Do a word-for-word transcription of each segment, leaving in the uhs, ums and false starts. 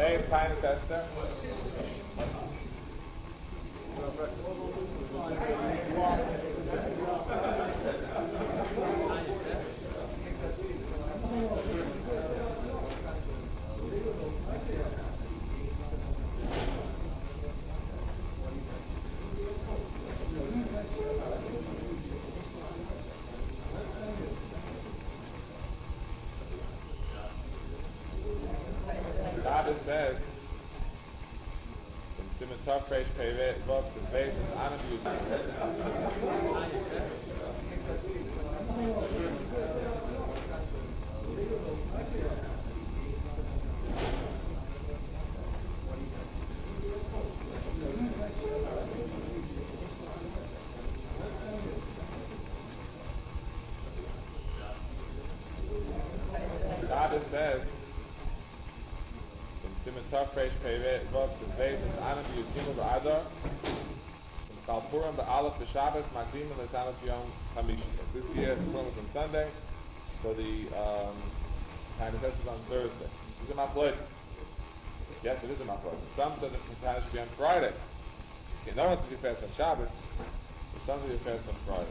Today is Tainus Esther. Shabbos says in Simon Tov Reish Pei Vav says basis Anabu. Shabbos says Simon Tov Reish Pei Vav says basis Anabu Yudgimel B'Adar in Kalpurim B'Aleph B'Shabbos Makdim and L'Tanat Yom Chamishi. This year is Purim on Sunday, so the um, Tainus Esther is on Thursday. This is a Machloek. Yes, it is a Machloek. Some said that the Tainus should be on Friday. Okay, no one says you fast on Shabbos, but some say you fast on Friday.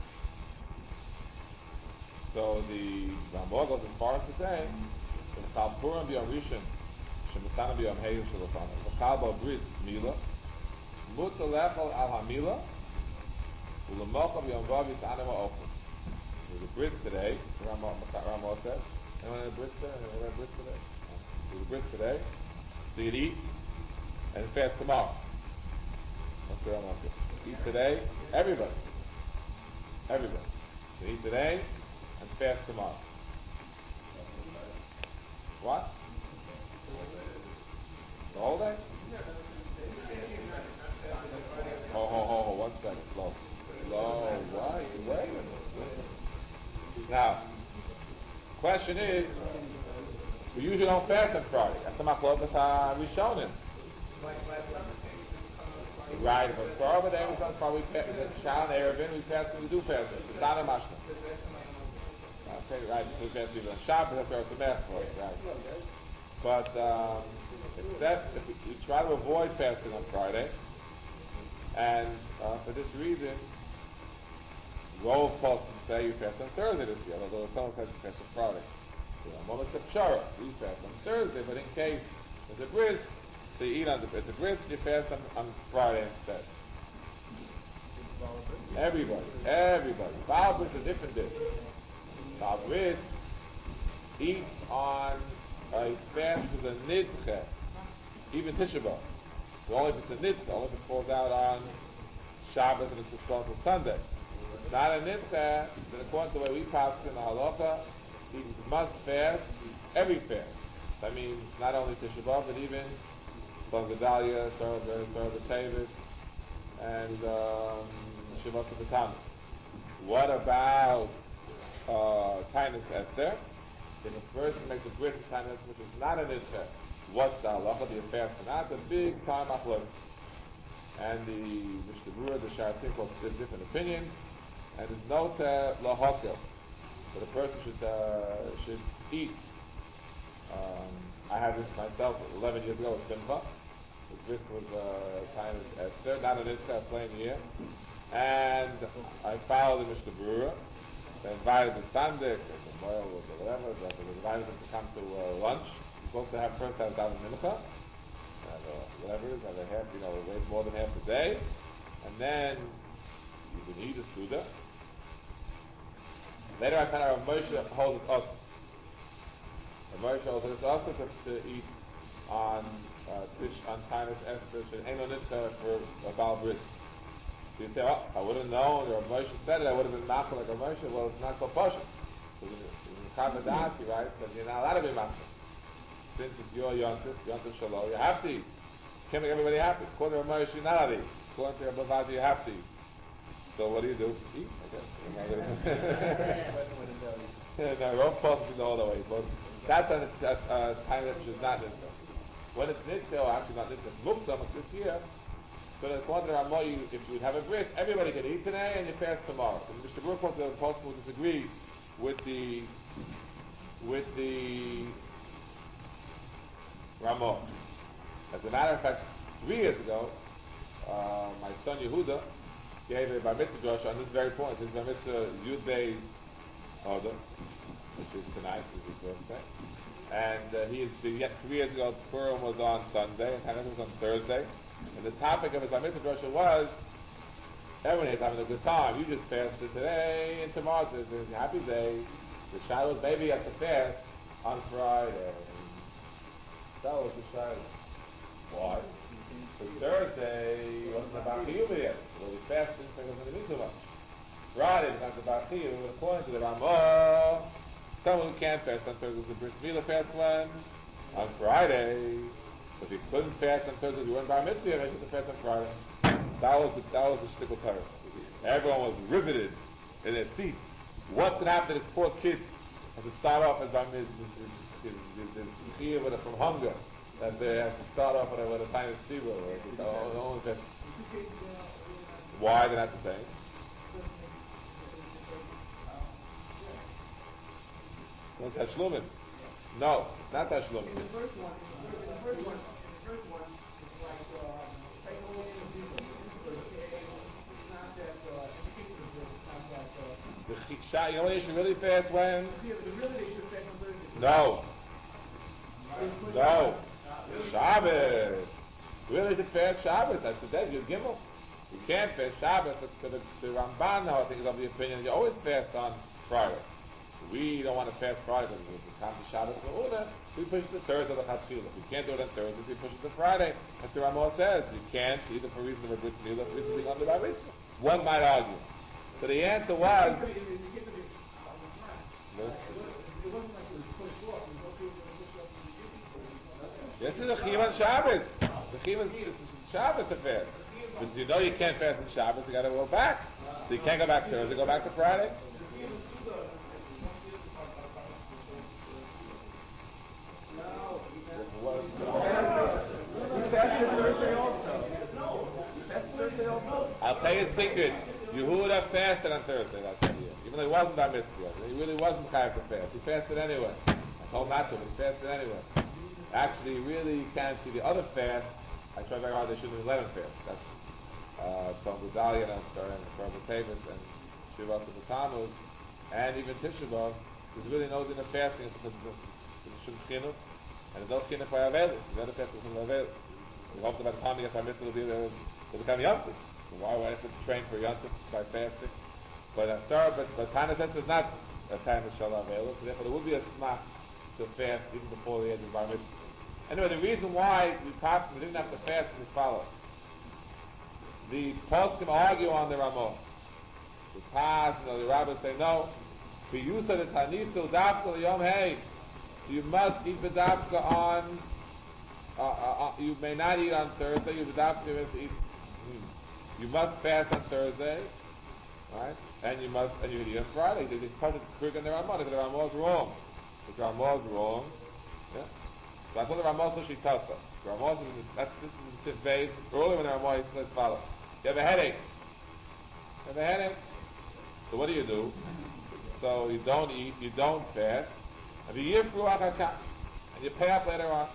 So the Ramah goes as far as to say in Kalpurim B'Yom Rishon Shemitana B'Yom Heil Shalofana V'chal Bo Bris Mila Muta Lechol Al HaMila U'Lemocha B'Yom Vav Yis'anim Ha'ochel. There's a bris today, Ramah says. Anyone had a bris today? Anyone had a bris today? There's a bris today. So you'd eat and fast tomorrow. That's what Ramah says. Eat today, everybody. Everybody. So eat today and fast tomorrow. What? The whole day? Ho, ho, ho, ho, one second, slow. Slow, why? Wait a minute. Now, question is, we usually don't fast on Friday. That's the Machlokas HaRishonim. Right, if a Sarah day was on Friday, we fast, the Shal and Erevin, we fast when we do fast. It's not a Mashna. Okay, right, we fast even on Shabbos, that's our Samech for it, right. But, um, if that, if we, we try to avoid fasting on Friday, and uh, for this reason, Rov Poskim say you fast on Thursday this year, although someone says you fast on Friday. So, Momas Pshara, we fast on Thursday, but in case there's a bris, so you eat on the, the bris, you fast on, on Friday instead. Everybody, everybody. Baal bris is a different dish. Baal bris eats on a fast with a nidche, even Tisha B'Av. So only if it's a nidche, only if it falls out on Shabbos and it's postponed until Sunday. Not a nidche, then according to the way we pass in the halacha, he must fast every fast. That means not only Tisha B'Av, but even Son Gedalia, Sarah B'Tevis, and um, Shavot B'Tanis. What about uh, Tainus Esther? If a person makes a bris in Tainus, which is not an nidche, what's the halacha? Do you fast or not? It's a big time Machloek. And the Mishnah Berurah, the Sharatim, holds a different opinion. And there's no lahakel, but a person should uh, should eat. Um, I had this myself eleven years ago with Simcha. This was uh, Tainus Esther, not an Esther, plain here. And I followed the Mishnah Berurah. They invited the Sandik, the Moyle, or whatever. They invited them to come to uh, lunch. You're supposed to have first have daven mincha, and uh, whatever it is, have a half, you know, wait more than half a day, and then you can eat a suda. Later I found out Moshe holds it also. Moshe holds it also to, to eat on uh, fish on Tainus Esther and ain't no nitcha for a Baal bris. So you say, oh, I would have known, or Moshe said it, I would have been machal like a Moshe. Well, it's not so posh. So in the Chavadasi, right, that you're not allowed to be machal. Since it's your yontif, yontif shalom, you have to eat. You can't make everybody happy. According to Moshe, you're not allowed to eat. According to Bavadi, you have to eat. So what do you do? Eat, I guess. No, Rav Poskim is all the way. But that's a uh, time that is not nitza. When it's nitza, or actually not nitza, it's muktzah, like this year, so that according to Ramah, you, if you have a bris, everybody can eat today and you fast tomorrow. So Mister Berurah quotes that the Poskim will disagree with the with the Ramah. As a matter of fact, three years ago, uh, my son Yehuda gave a bar mitzvah drasha on this very point. His bar mitzvah Yud Beis Oda, which is tonight, which is his birthday. And uh, he is, yet three years ago, Purim was on Sunday, and Hanukkah was on Thursday. And the topic of his bar mitzvah drasha was, everyone is having a good time. You just fasted today and tomorrow. It's a happy day. The Shiloh's baby has to fast on Friday. That was the Shiloh. Why? Because Thursday wasn't about Chiyuv yet. So we fasted, so it wasn't going to be too much. Friday was not about Chiyuv. According to the Ramah, someone who can't fast on Thursday was the Bris Milah fast one on Friday. So if you couldn't fast on Thursday, you weren't bar mitzvah, you had to fast on Friday. That was the, that was the shtickle Torah. Everyone was riveted in their seat. What's going to happen to this poor kid has to start off as bar mitzvah from hunger, that they have to start off with a, with a tiny steeple. Why? They're not the same. No tashlumin. No, not tashlumin. In the first one, in the first one, in the first one, it's like uh, take away the people. It's not that uh, it's not that uh, The you know when you should really fast when? the really they should fast on Thursday. No. No. Shabbos. Really to fast Shabbos. That's the day. You gimel. You can't fast Shabbos. To the, the Ramban now, I think, is of the opinion you always fast on Friday. We don't want to fast Friday because it's time to Shabbos for order. We push it to Thursday the Chatzila. If we can't do it on Thursday, we push it to Friday. As the Ramah says, you can't either for reason of a brit milah, for reason of being under bar mitzvah. One might argue. So the answer was. This is a chiyuv on Shabbos. The chiyuv is Shabbos to fast. Because you know you can't fast on Shabbos, you got to go back. So you can't go back Thursday, go back to Friday. I'll tell you a secret. Yehuda fasted on Thursday that year. Even though he wasn't on mitzvah. He really wasn't chayav to fast. He fasted anyway. I told him not to, but he fasted anyway. Actually, you really can't see the other fast. I tried very hard they shouldn't have let him fast. That's uh, from Gedalia and from Tavis and Shivas of the Tammuz, and even Tisha B'Av. There's really no din of fasting because it's Shum Chinuch, and it's no Chinuch by Avelis. The other fast is from Avelis. We hope that by the time you get our mitzvah, it'll be there, it'll become Yontif. So why would I have to train for Yontif by fasting? But uh, sorry, but but Tana says it's not a time of Shalom Avelis, so therefore there would be a smach to fast even before the age of Bar Mitzvah. Anyway, the reason why we passed, we didn't have to fast is as follows. The poskim argue on the Ramah. The Taz, you know, the rabbis say no. For you said the Tanisul Dafka Yom Hey. So you must eat the Dafka on. Uh, uh, uh, you may not eat on Thursday. You Dafka you must eat. You must fast on Thursday, right? And you must and you eat on Friday. They just put it in the Ramah. The Ramah is wrong. The Ramah is wrong. Yeah. So I told the Ramah so she tells us. The Ramah is that's this is the phase. Earlier when the Ramah is let's follow. You have a headache. You have a headache. So what do you do? So you don't eat, you don't fast, and you and you pay up later on.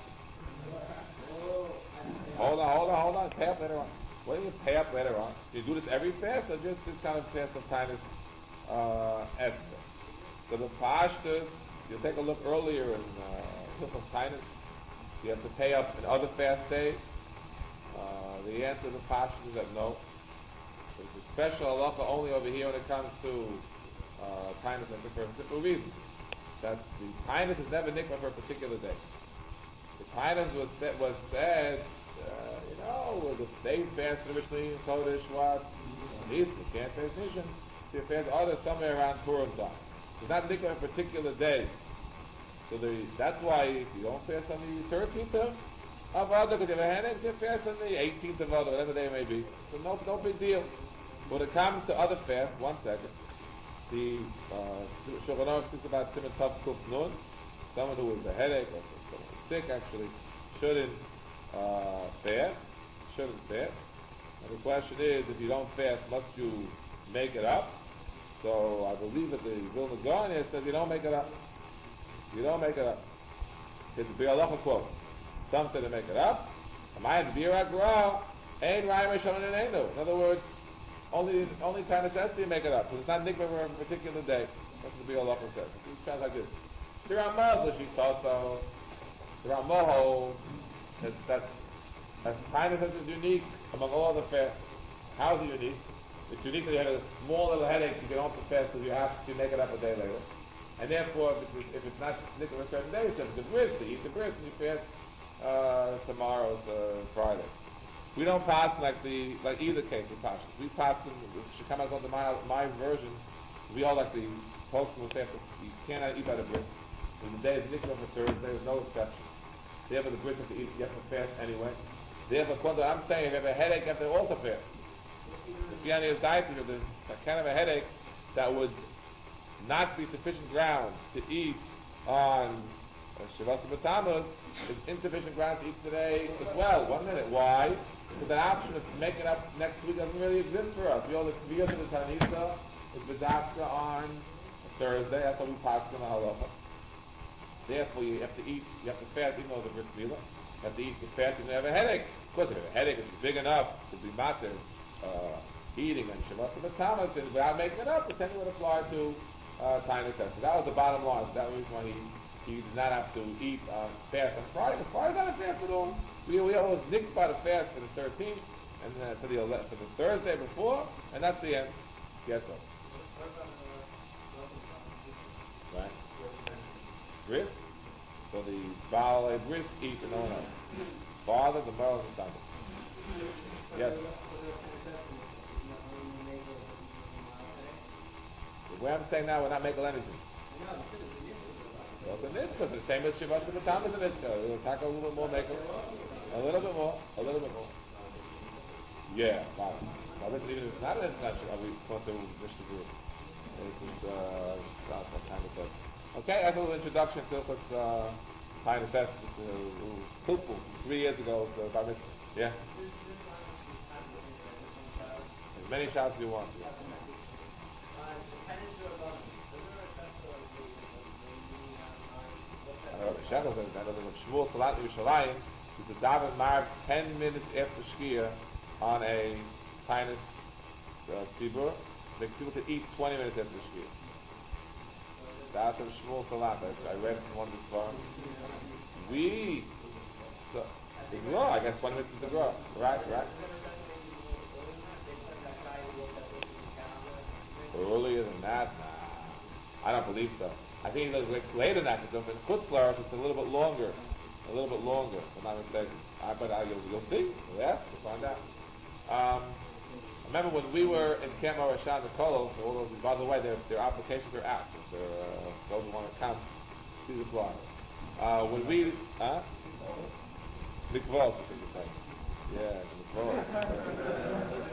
Hold on, hold on, hold on. Pay up later on. What do you pay up later on? You do this every fast, or just this kind of fast of time is uh, Esther? So the pashtas, you take a look earlier in Hilchos Tainus. You have to pay up in other fast days. Uh, the answer to the pashtas is that no. There's a special halacha only over here when it comes to uh, Tainus and for a simple reason. That's the Tainus is never nikva for a particular day. The Tainus was said, was said uh, you know, the day fast originally in Kodesh was Easter, you can't fast Nishan. So you fast other somewhere around Purim time. It's not nikva for a particular day. So the, that's why if you don't fast on the thirteenth of Adar, because you have a headache, you fast on the eighteenth of Adar, whatever day it may be. So no, no big deal. When it comes to other fasts, one second, the uh, Shulchan Aruch speaks about Siman Tav Kuf Nun. Someone who has a headache or someone who's sick actually shouldn't uh, fast. Shouldn't fast. And the question is, if you don't fast, must you make it up? So I believe that the Vilna Gaon here says you don't make it up. You don't make it up. It's the Bialacha quote. Some say to make it up, Amayim bira gra, ein rayim rishon and einu. In other words, only only time it says to you make it up. Because it's not nikva for a particular day. That's what the Biur Halacha says. It sounds like this. The Ramah, the Shitoso, the Ramah holds that that that time is unique among all the fasts. How is it unique? It's unique that you have a small little headache, you get on to fast because you have to make it up a day later. And therefore, if it's, if it's not nikva for a certain day, it's just a bris, so you eat the bris and you fast uh, tomorrow's uh, Friday. We don't pass like the like either case of Pashas. We pass them, should come out on my my version. We all like the post will say you cannot eat by the bris. When the day is nikva for Thursday, there's no exception. Therefore, the bris have to eat, you have to fast anyway. Therefore, according to what I'm saying, if you have a headache, you have to also fast. If you have any dietary, there's a kind of a headache that would not be sufficient grounds to eat on Shavas B'Tammuz, is insufficient grounds to eat today as well. One minute. Why? Because that option of making up next week doesn't really exist for us. We all the Kviyos of the Tanisa is B'Dafka on Thursday. That's what we pass in the halacha. Therefore, you have to eat, you have to fast, even though it's a bris milah. You have to eat the fast and you have a headache. Of course, if you have a headache, it's big enough to be matir, uh, eating and Shavas B'Tammuz, and without making it up, the same would apply to uh, Tainus Esther. That was the bottom line. So that was why he, he did not have to eat uh, fast on Friday. The Friday's not a fast at all. We, we always nicked by the fast for the thirteenth, and uh, for the for the Thursday before, and that's the end. Yes, sir. Right. Bris. So the Baal Bris eat and no one else. Father, the mother, and the son. Yes. The way I'm saying now, we're not making anything. Well, it's a nitzvah. It's the same as Shavas B'Tammuz is a nitzvah. We'll talk a little bit more, make it a little bit more, a little bit more. Yeah, fine. Now, listen, even if it's not an international, we want to Mishnah Berurah. This is uh, that's what kind of says. Okay, that's a little introduction to what's uh, kind of says. This is uh, helpful. Three years ago, uh, Bar Mitzvah. Yeah. As many shots as you want. Yeah. Shechel says that of Shmuel Salat Yerushalayim is a daven marv ten minutes after Shkia on a Tainus uh, Tzibur. The people could eat twenty minutes after Shkia. That's of Shmuel Salat. I read from one of the Svarim. We, so, the Gra, I guess twenty minutes is the Gra. Right, right. Earlier than that, nah. I don't believe so. I think it was later than that, because in Chutzlar it's a little bit longer. A little bit longer, if I'm not mistaken. Uh, but uh, you'll, you'll see. We'll ask. We'll find out. Um, I remember when we were in Camp Rashan and Kolo, all those, by the way, their, their applications are out. They're, uh, those who want to come, please apply. Uh, when we, huh? Mikvos, I think you say. Yeah, Mikvos.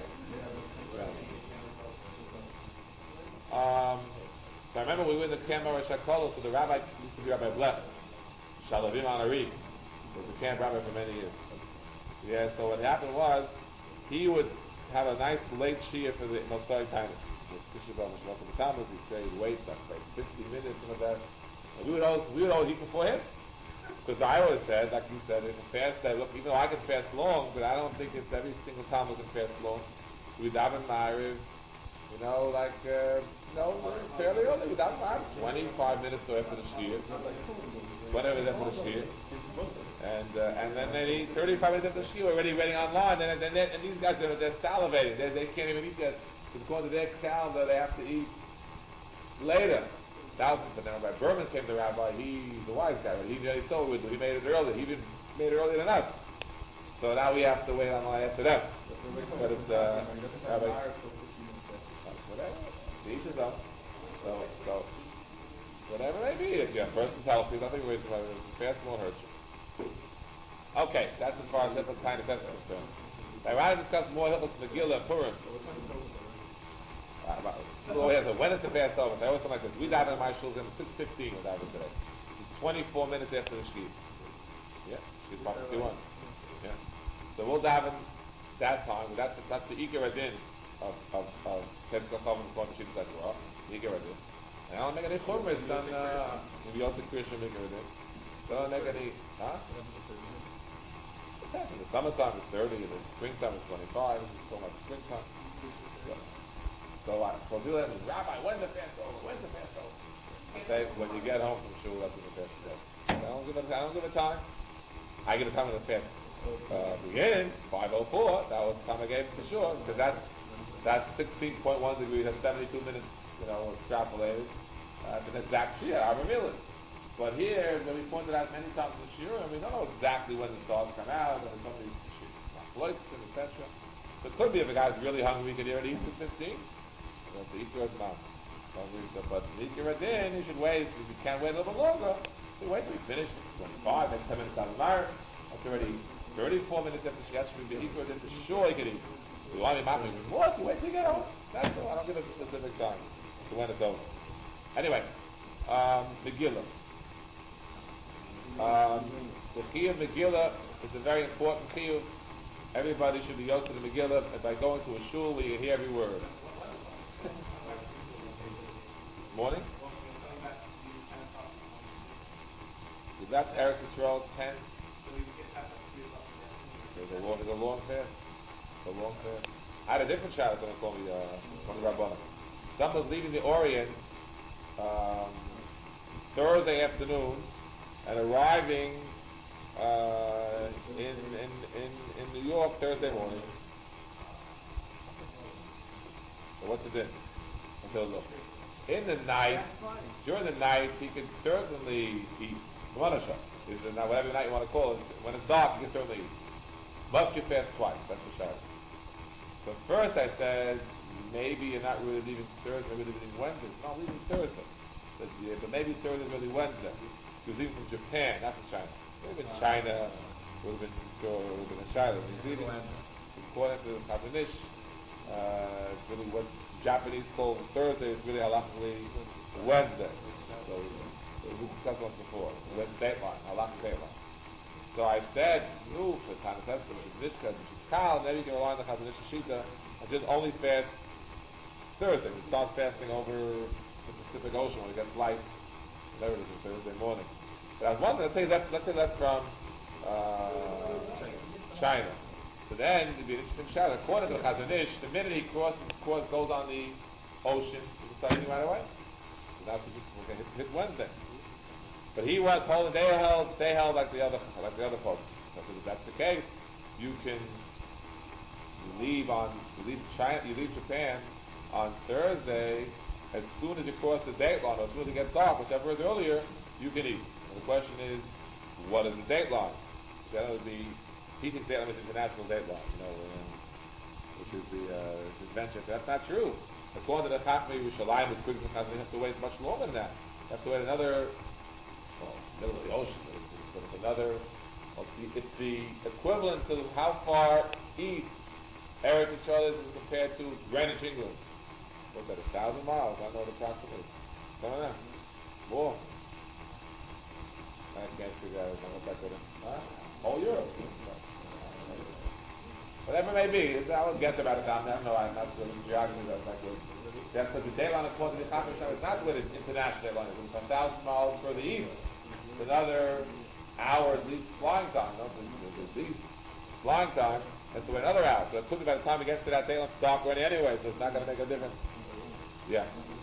Um, so I remember we were in the camp of Shakolo, so the rabbi used to be Rabbi Blech, Shalavim Anari, was the camp rabbi for many years. Yeah, so what happened was, he would have a nice late shia for the Motzai Tainus. With Tisha B'Av and Shabbat B'Tammuz, he'd say, wait, like, like fifty minutes, some of that. And we would always, we would always eat before him. Because I always said, like you said, it's a fast day. Look, even though I can fast long, but I don't think it's every single time we can fast long. We'd have a Ma'ariv, you know, like, uh, you know, fairly early, without five, twenty-five minutes or after the shir, whatever that's after the shir, and uh, and then they eat thirty-five minutes after the shir, already waiting online, and and, and these guys they're, they're salivating, they they can't even eat that because according to their calendar they have to eat later. Thousands, but then Rabbi Berman came to the rabbi. He's the wise guy, but he he told us he made it early. He even made it earlier than us. So now we have to wait online after that. But it's uh, Rabbi. Whatever. Each his own. So, so, whatever it may be. If your person's healthy, nothing worries about it. Fast won't hurt you. Okay, that's as far as Hilchos kind of sense is concerned. I want to discuss more Hilchos Megillah and Purim. Uh, so yeah, so when is the fast over? I always something like this. We daven in my shul in six fifteen. We daven today. It's twenty-four minutes after the shir. Yeah, shir's about fifty-one. Yeah. So we'll daven that time. That's that's the Iker Adin of of of Tetzkach Chov and Kol Meshivas Torah. Iker Adin. And I don't make any chumras on uh, maybe also Krishna Iker Adin. Don't make any, huh? Depends. In the summertime it's thirty, in the springtime it's twenty-five. It's talking about the springtime. Yeah. So I so do that. Rabbi, when's the fast over? When's the fast over? I say when you get home from shul, that's when the fast is over. I don't give it. I don't give it time. I give it time when the fast uh, begins. Five oh four. That was the time I gave it for sure because that's that's sixteen point one degrees. That's seventy-two minutes. You know, extrapolated. Uh, but that's actually our million. But here, when we pointed out many times in the shiur, we don't know exactly when the stars come out, and some of these floats and et cetera. So it could be if a guy's really hungry, he could already eat six fifteen. He wants to eat yours now. But to eat your radin, you should wait. If you can't wait a little bit longer, you wait till we finish. twenty-five, maybe ten minutes out of the night. That's already thirty-four minutes after Shgat should be eat your radin for sure. You can eat. If you want me to eat more, so wait till you get home. That's all. I don't give a specific time to when it's over. Anyway, um, Megillah. Um, the Chiyuv Megillah is a very important Chiyuv. Everybody should be yoked to the Megillah. And by going to a shul where you hear every word. This morning, we left Eretz Yisrael ten. There's a long, there's a long fast. It's a long fast. I had a different shot going to call me uh, one of Rabbana. Someone's leaving the Orient um, Thursday afternoon and arriving uh, in, in, in, in New York Thursday morning. So what's the difference? I said, look, in the night, during the night, he can certainly eat Monasha. Whatever night you want to call it. When it's dark, he can certainly eat. Must you fast twice? That's the shot. So first I said, maybe you're not really leaving Thursday, maybe leaving Wednesday. No, I'm leaving Thursday. But, yeah, but maybe Thursday is really Wednesday. He was leaving from Japan, not from China. Maybe in China, would have been so it would have been in China. He's leaving according to the Kabinish, uh, it's really what Japanese call Thursday is really halachically Wednesday. So, so we discussed once before. That's dateline, halachic dateline. So I said, no, for Tana Testa, which is Nishka, which is Kal, maybe you can rely on the Kabinish Shita and just only fast Thursday. We start fasting over the Pacific Ocean when we get flight, whatever it is, Thursday morning. But I was wondering, let's say that's, let's say that's from uh, China. So then it'd be an interesting shot. According to the Chazon Ish, the minute he crosses, cross, goes on the ocean, he can start eating right away. So that's just we're gonna hit, hit Wednesday. But he was holding. They held. They held like the other, like the other folks. So I said, if that's the case, you can you leave on you leave China, you leave Japan on Thursday. As soon as you cross the date line, or as soon as it gets dark, whichever is earlier, you can eat. And the question is, what is the date line? That would be, he thinks date line is international date line, you know, um, which is the uh, invention. That's not true. According to the Chachmei Yerushalayim, which brings the Chazon, you have to wait much longer than that. You have to wait another, well, middle of the ocean, but it's another, well, it's, the, it's the equivalent to how far east Eretz Yisrael is compared to Greenwich, England. What's that, a thousand miles? I know it approximately. Some of them. More. I can't figure out what that could have. Huh? Whole Europe. Whatever it may be. I would guess about it down there. I don't know. I'm not good with geography. That's not good. That's because the dayline according to the Chachmei is not with an international dayline. It's a thousand miles further east. It's another hour at least flying time. No, at least flying time. That's the way another hour. So it could be by the time it gets to that dayline, it's dark already anyway. So it's not going to make a difference. Yeah.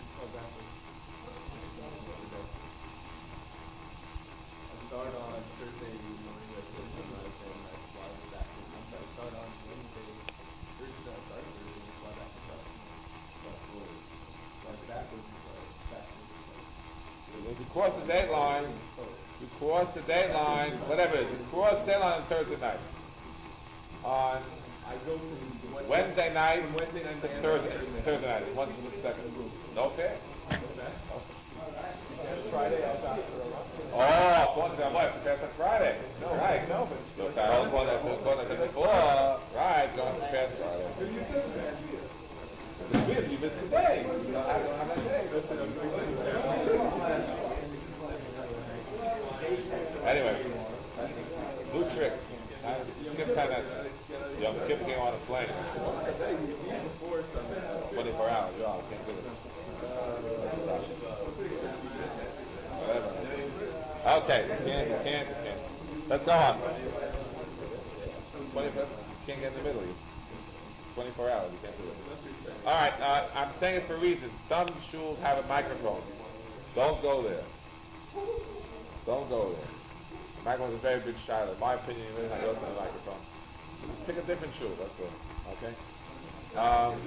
Start on Thursday morning at Thursday night and I fly back. I'm sorry, start on Wednesday, Thursday, sorry, Thursday, and fly back to Friday. Start forward. Start backwards, backwards. If you cross the date line, you cross the date line, whatever it is, you cross the date line on Thursday night. On I go to Wednesday, Wednesday night, from Wednesday night to to Thursday, Thursday. Thursday night, one to the second. No fast? Friday, I'll talk for a while. Oh, according to my wife, fast on Friday. No, right. No, but no, Carol, according to according to before, right, going to fast Friday. It's weird, you missed the day. You don't have, don't have that day. Anyway, new trick. I skip time. Yom Kippur came on a plane. twenty-four hours, y'all can't do it. Whatever. Okay, you can't, you can't, you can't. Let's go on. twenty-four, you can't get in the middle. You, twenty-four hours, you can't do it. All right, uh, I'm saying this for a reason. Some shuls have a microphone. Don't go there. Don't go there. The microphone is a very big shayla. In my opinion, you really not going to the microphone. So just pick a different shul, that's all. Okay? Um,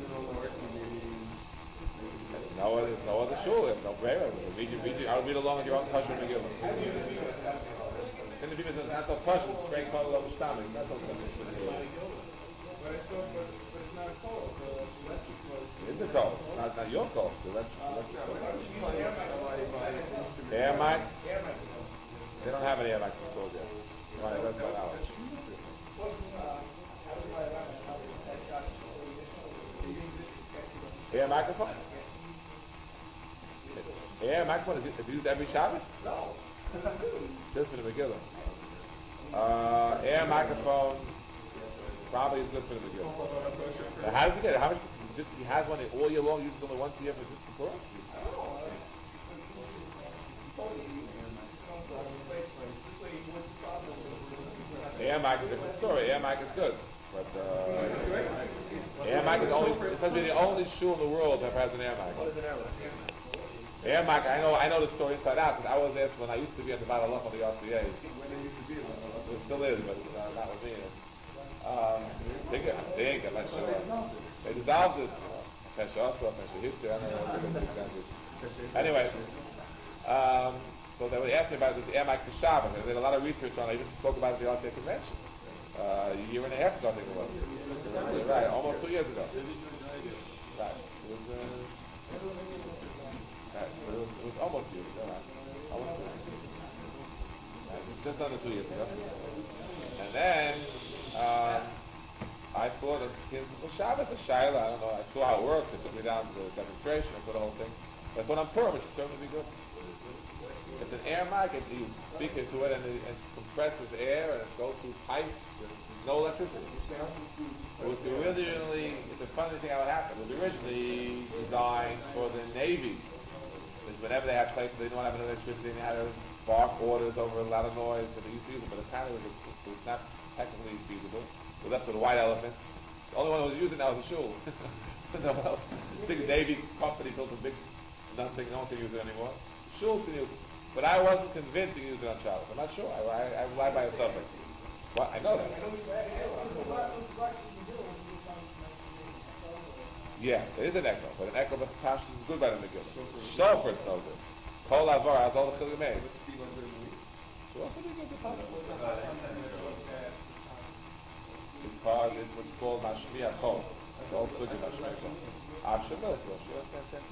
no other, no other shul. No prayer. Read, read, I'll read along with your own Pashut Megillah. And the people say, not so Pashut, it's very called Love Stamik. Not so Pashut. But it's not, but, but it's not a call. The electric call. It's a call. Not, not your call. The electric, electric call. Air mic? They don't have any air mics installed yet. Right, that's my knowledge. Air microphone? Air microphone is it used every Shabbos? No. Just for the Megillah. Uh, air microphone probably is good for the Megillah. Now, how does he get it? How much? Just he has one all year long. Uses only once a year for this Kippur? Air mic is a different story. Air mic is good, but uh, air mic is only. It's supposed to be the only shul in the world that has an air mic. Air mic. I know. I know the story inside out because I was there when I used to be at the Baalach of the R C A. It still is, but uh, not with me. Um, they get, they ain't got much show. They dissolved it. Pesha also, Pesha Hitter. I don't know what the Anyway, um, so they were asking about this air mic for Shabbos. They did a lot of research on it. I even spoke about it at the R C A convention uh, a year and a half ago. I think it was. Right, almost two years ago. Right. It was. Uh, right. It was, it was almost two years ago. Right. Almost two years ago. Right. Just under two years ago. And then. Um, I thought of well, Shabbos a Shaila. I don't know. I saw how it works. It took me down to the demonstration. I saw the whole thing. But I thought on Purim, it should certainly be good. It's an air mic, and you speak into it, and it, it compresses air, and it goes through pipes, and there's no electricity. It was originally, it's a funny thing how it happened. It was originally designed for the Navy. Because whenever they had places they don't have enough electricity, they had to bark orders over a lot of noise, but they used to use it. But apparently it was, it was not technically feasible. It was up to the White Elephant. The only one who was using that was a shul. No, the big Navy company built a big nothing. No one can use it anymore. Shuls can use it, but I wasn't convinced to use it on Shabbos. I'm not sure. I, I, I rely by a suffix. Well, I know that. Yeah, there is an echo, but an echo, but the Pashas is good by the Megillah. Shofar is no good. Kol Avar has all the Chilui Meis. So also be good to Pashas. Because it's what's called Mashmiya Kol. It's all Sugi Mashmiya Kol. Avshama is no sure.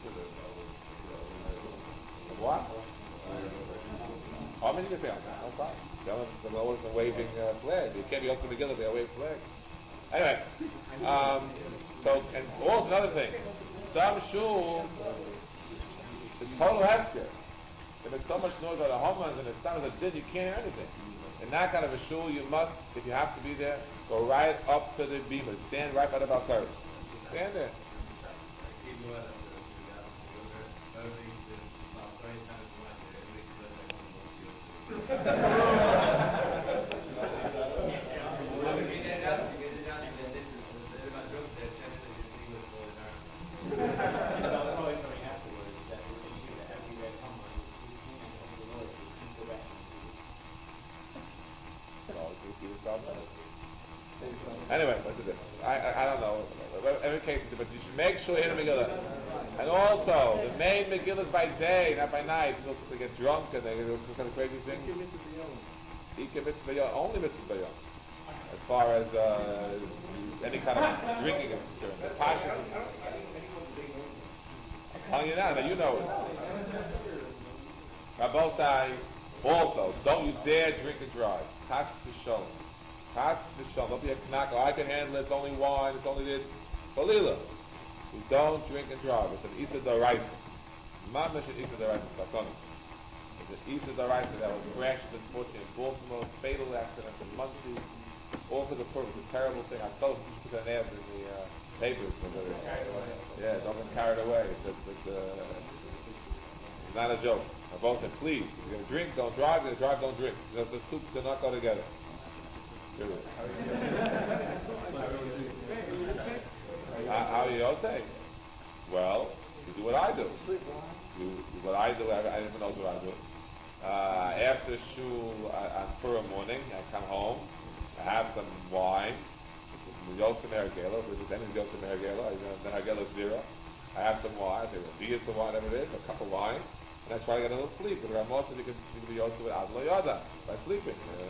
What? How many you can say on that? No problem. They're always waving uh, flags. You can't be up to Megillah, they'll wave flags. Anyway, um, so, and also another thing. Some shuls, it's total hefker. If it's so much noise about the homans and it's not as a din, you can't hear anything. In that kind of a shul, you must, if you have to be there, go right up to the bima. Stand right by the balcony. Stand there. Anyway, what's the difference? I, I, I don't know. Every case is different. You should make sure you hear the Megillah. And also, the main Megillah is by day, not by night. People they get drunk and they do kind of crazy things. Ika mitzvah yom, only mitzvah yom. As far as uh, any kind of drinking is concerned. The passion is... I'm telling you now, now you know it. Rabbosai, also, don't you dare drink and drive. Chas v'sholom. Chas v'sholom. Don't be a knack. Oh, I can handle it. It's only wine. It's only this. Chalila. You don't drink and drive. It's an Isa D'Oraisa. Mamash an Isa D'Oraisa. It's an Isa D'Oraisa that was crashed in Baltimore. Fatal accident in Muncie. All for the purpose. It's a terrible thing. I told you to put an ad in the uh, papers. Yeah, don't get carried away. It's, it's, it's, uh, it's not a joke. My boss said, please, if you're going to drink, don't drive. If you're going to drive, don't drink. Because those two do not go together. Period. How how you all say? Well, you do what I do. You, what I do, I, I don't even know what I do. Uh, after shul uh, on Purim morning, I come home, I have some wine, Yosem Hergela, which is then is Yosem Hergela, the Hergela is zero. I have some wine, I say, well, beer, some wine, whatever it is, a cup of wine, and I try to get a little sleep. But I'm also, you can, you can be Yosem with Adlo Yoda, by sleeping. Uh,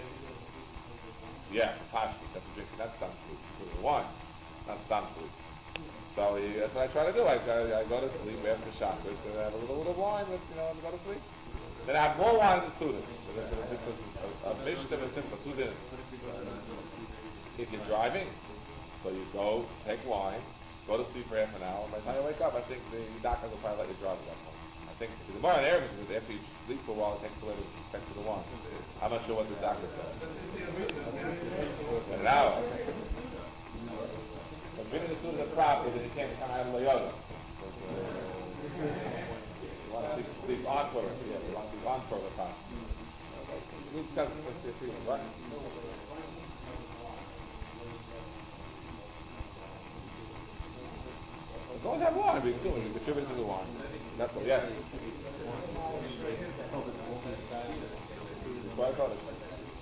yeah, Pashti, that's a drink, that's stam sleep. You put in wine, not stam sleep. So you, that's what I try to do. I, I, I go to sleep after Shabbos, and I have a little bit of wine, with, you know, and go to sleep. Then I have more wine in the student. So there's a, a, a, a mission of a simple two dinners. If you're driving, so you go, take wine, go to sleep for half an hour, and by the time you wake up, I think the doctor will probably let you drive at that point. I think, because the more in Arabic is after you sleep for a while, it takes away the effect of the wine. I'm not sure what the doctor said. An hour. But bringing the student a problem, then you can't come out of the yoga. You want to sleep, sleep on for it, yeah, you want to sleep on for it, we discussed this three things, right? As long as I have wine, we assume we contribute to the wine. That's all, yes. Before I thought it.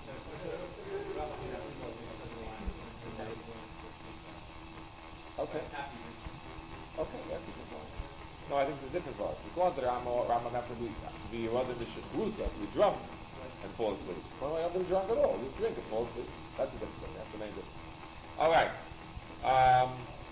Okay. Okay, yes, you can wine. No, I think it's a different part. Because the Rama, Rama have to be, to be rather mishachrusa, to be drunk and fall asleep. Well, I have to be drunk at all. You drink and fall asleep. That's the difference. That's the main difference. All right. Um,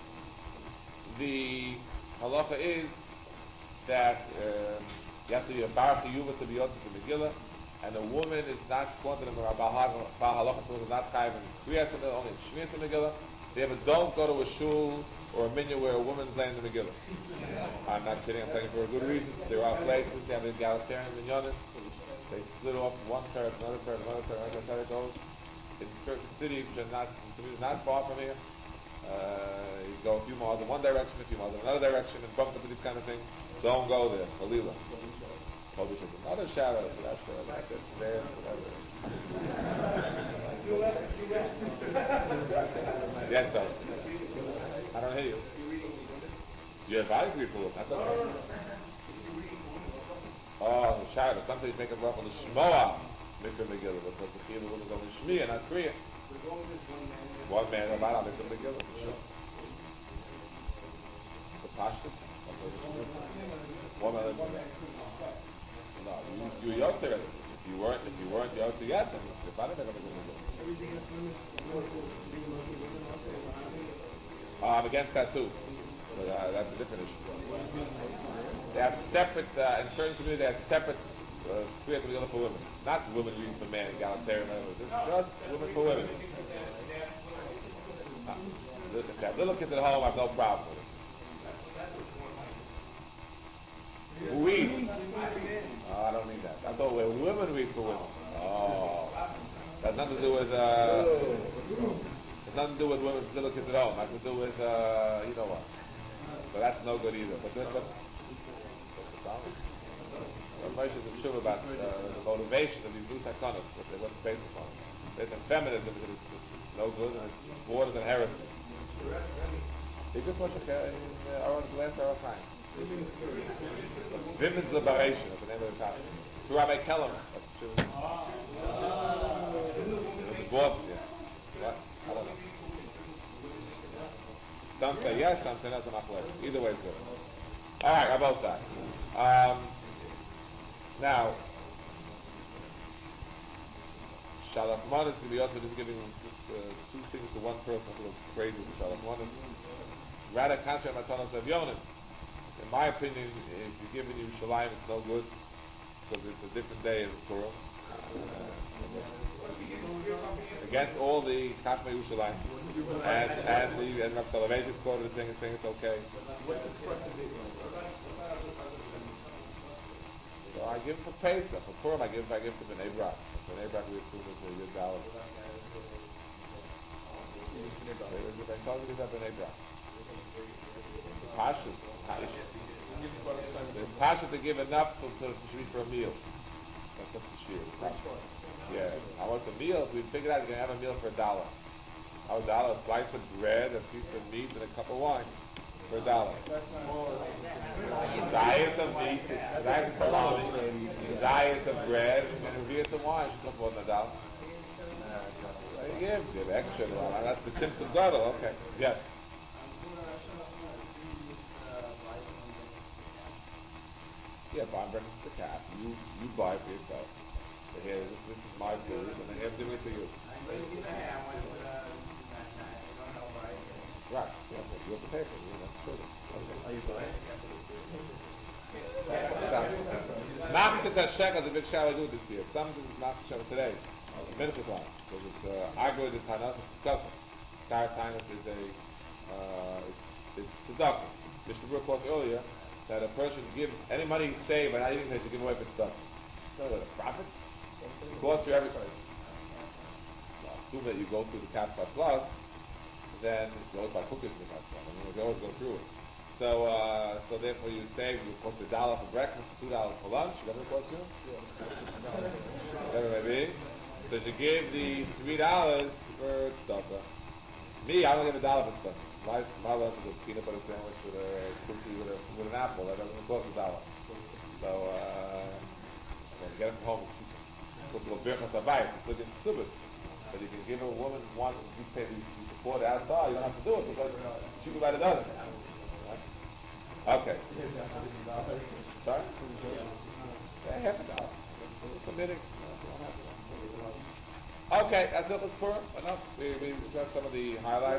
the halacha is that um, you have to be a bar chiyuva to be yotze to Megillah, and a woman is not squanted in the Baal halacha is not chayiv in kriyas in only in shmiras in Megillah. They have a don't go to a shul or a minyan where a woman's laying in the Megillah. I'm not kidding. I'm saying for a good reason. There are places they have egalitarian minyanim. They split off one third, another third, another third, another third. It goes in certain cities which are not not far from here. Uh, you go a few miles in one direction, a few miles in another direction, and bump into these kind of things. Don't go there. Halila. Probably should another shadow. That's like this, there, whatever. Yes, though. I don't hear you. Yes, I agree for That's okay. Oh, the shadow. Sometimes you make a rough on the Shmoa Mikra Megillah, because the Chiyuv woman is only Shmiya, not Kriya. One man about how Mikra Megillah, for sure. The Pashtus. One man lives in that. No, you, you Yotzer it. If you weren't, if you weren't Yotzer yet, then if I didn't make a Mikra Megillah. Uh, I'm against that too. But uh, that's a different issue. They have separate, uh, in certain communities, they have separate Kriyas uh, Megillah for women. Not women reading for men, egalitarian, this is just women for women. Uh, if they have little kids at home, I have no problem with it. Who eats? Oh, I don't need that. I thought where women read for women. Oh. That has nothing to do with, uh, has nothing to do with women's little kids at home. It has to do with, uh, you know what. So that's no good either. But then, but, what's the problem? Well, Moshe is sure about uh, the motivation of these new takonos, what they what's based upon. Based on feminism, it's, it's no good, and it's more than heresy. They just watch in our last hour of time. Women's liberation, that's the name of the topic. To Rabbi Kellerman, that's true. It was in Boston, yeah. What? I don't know. Some say yes, some say no, some not. Either way is good. All right, on both sides. Um, now, Shalach Manas can be also just giving just uh, two things to one person. I feel crazy with Shalach Manas. Rather, concentrate on Matanos of Yonim. In my opinion, if you're giving Yerushalayim, it's no good because it's a different day in Purim. Uh, against all the Chachmei Yerushalayim. And and the and Rav Soloveitchik's quoted the thing and saying it's okay. So I give for Pesach, for Purim I give I give to Bnei Brak. Bnei Brak we assume is a Yud Dalet. I told you about Bnei Brak. The Pashas, the Pasha to give enough to, to, to eat for a meal. That's what the Shir. Yeah. I want what's a meal? We figured out you're going to have a meal for a dollar. How a dollar? A slice of bread, a piece of meat, and a cup of wine for a dollar. Zayas of meat, zayas of salami, zayas of bread, and a revius of wine. She costs more than a dollar. He gives you extra. That's the Tzimtzum Gadol. Okay. Yes. Yeah, buy breakfast for the cat. You you buy for yourself. So here, this, this is my food, and I have to give it to you. Right. Yeah, well, you have to pay for it. Yeah, that's true. Okay. Are you buying? Machit et shekel is a big shower do this year. Some do machit shekel today. Mincha time, because it's uh, Agro de Tanas, it's discussing. Star Tanas is a uh, is, is tzedakah. Mister Brook talked earlier that a person give any money he saved by not eating it to give away for tzedakah. So what a profit? It costs you every price. Well, assume that you go through the Kafka Plus, then you always buy cookies in the Kafka. I mean, you always go through it. So, uh, so therefore you save, you cost a dollar for breakfast, two dollars for lunch. Whatever it costs you. Whatever it may be. So you give the three dollars for tzedakah. Me, I don't give a dollar for tzedakah. My my lunch is a peanut butter sandwich with a cookie with a with an apple. That doesn't cost a dollar. So uh, when you get it from home, it's supposed to go birchas habayis. It's looking tzubas. But you can give a woman one. You pay you support it outside. You don't have to do it because she can buy the dozen. Okay. Sorry? Yeah, half a dollar. Committing. Okay, that's it. Let's pour enough. We we got some of the highlights.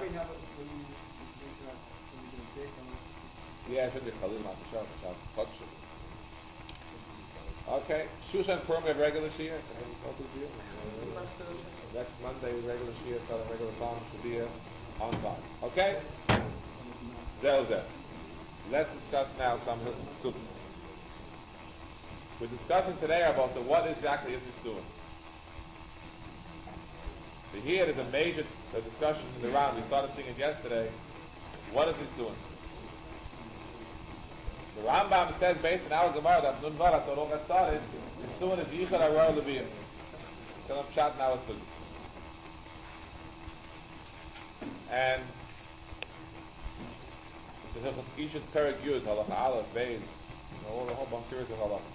Yeah, I should be Khalil Masashah. Okay, Shushan Purim we have regular Shia. Next Monday regular Shia, starting regular time should be here on time. Okay. That was it. Let's discuss now some Sukkot. We're discussing today about the what exactly is Nisuin. So here there's a major uh, discussion in the round. We started seeing it yesterday. What is Nisuin? The Rambam says, based on our Gemara, that Nun Varat, that all got started, Nisuin is Yichad Arar Leviyah. Tell them Pshat now it's and the Hilchos Ishus Perek Yud, Halacha Aleph, Beis, a whole, whole bunch series of halachas.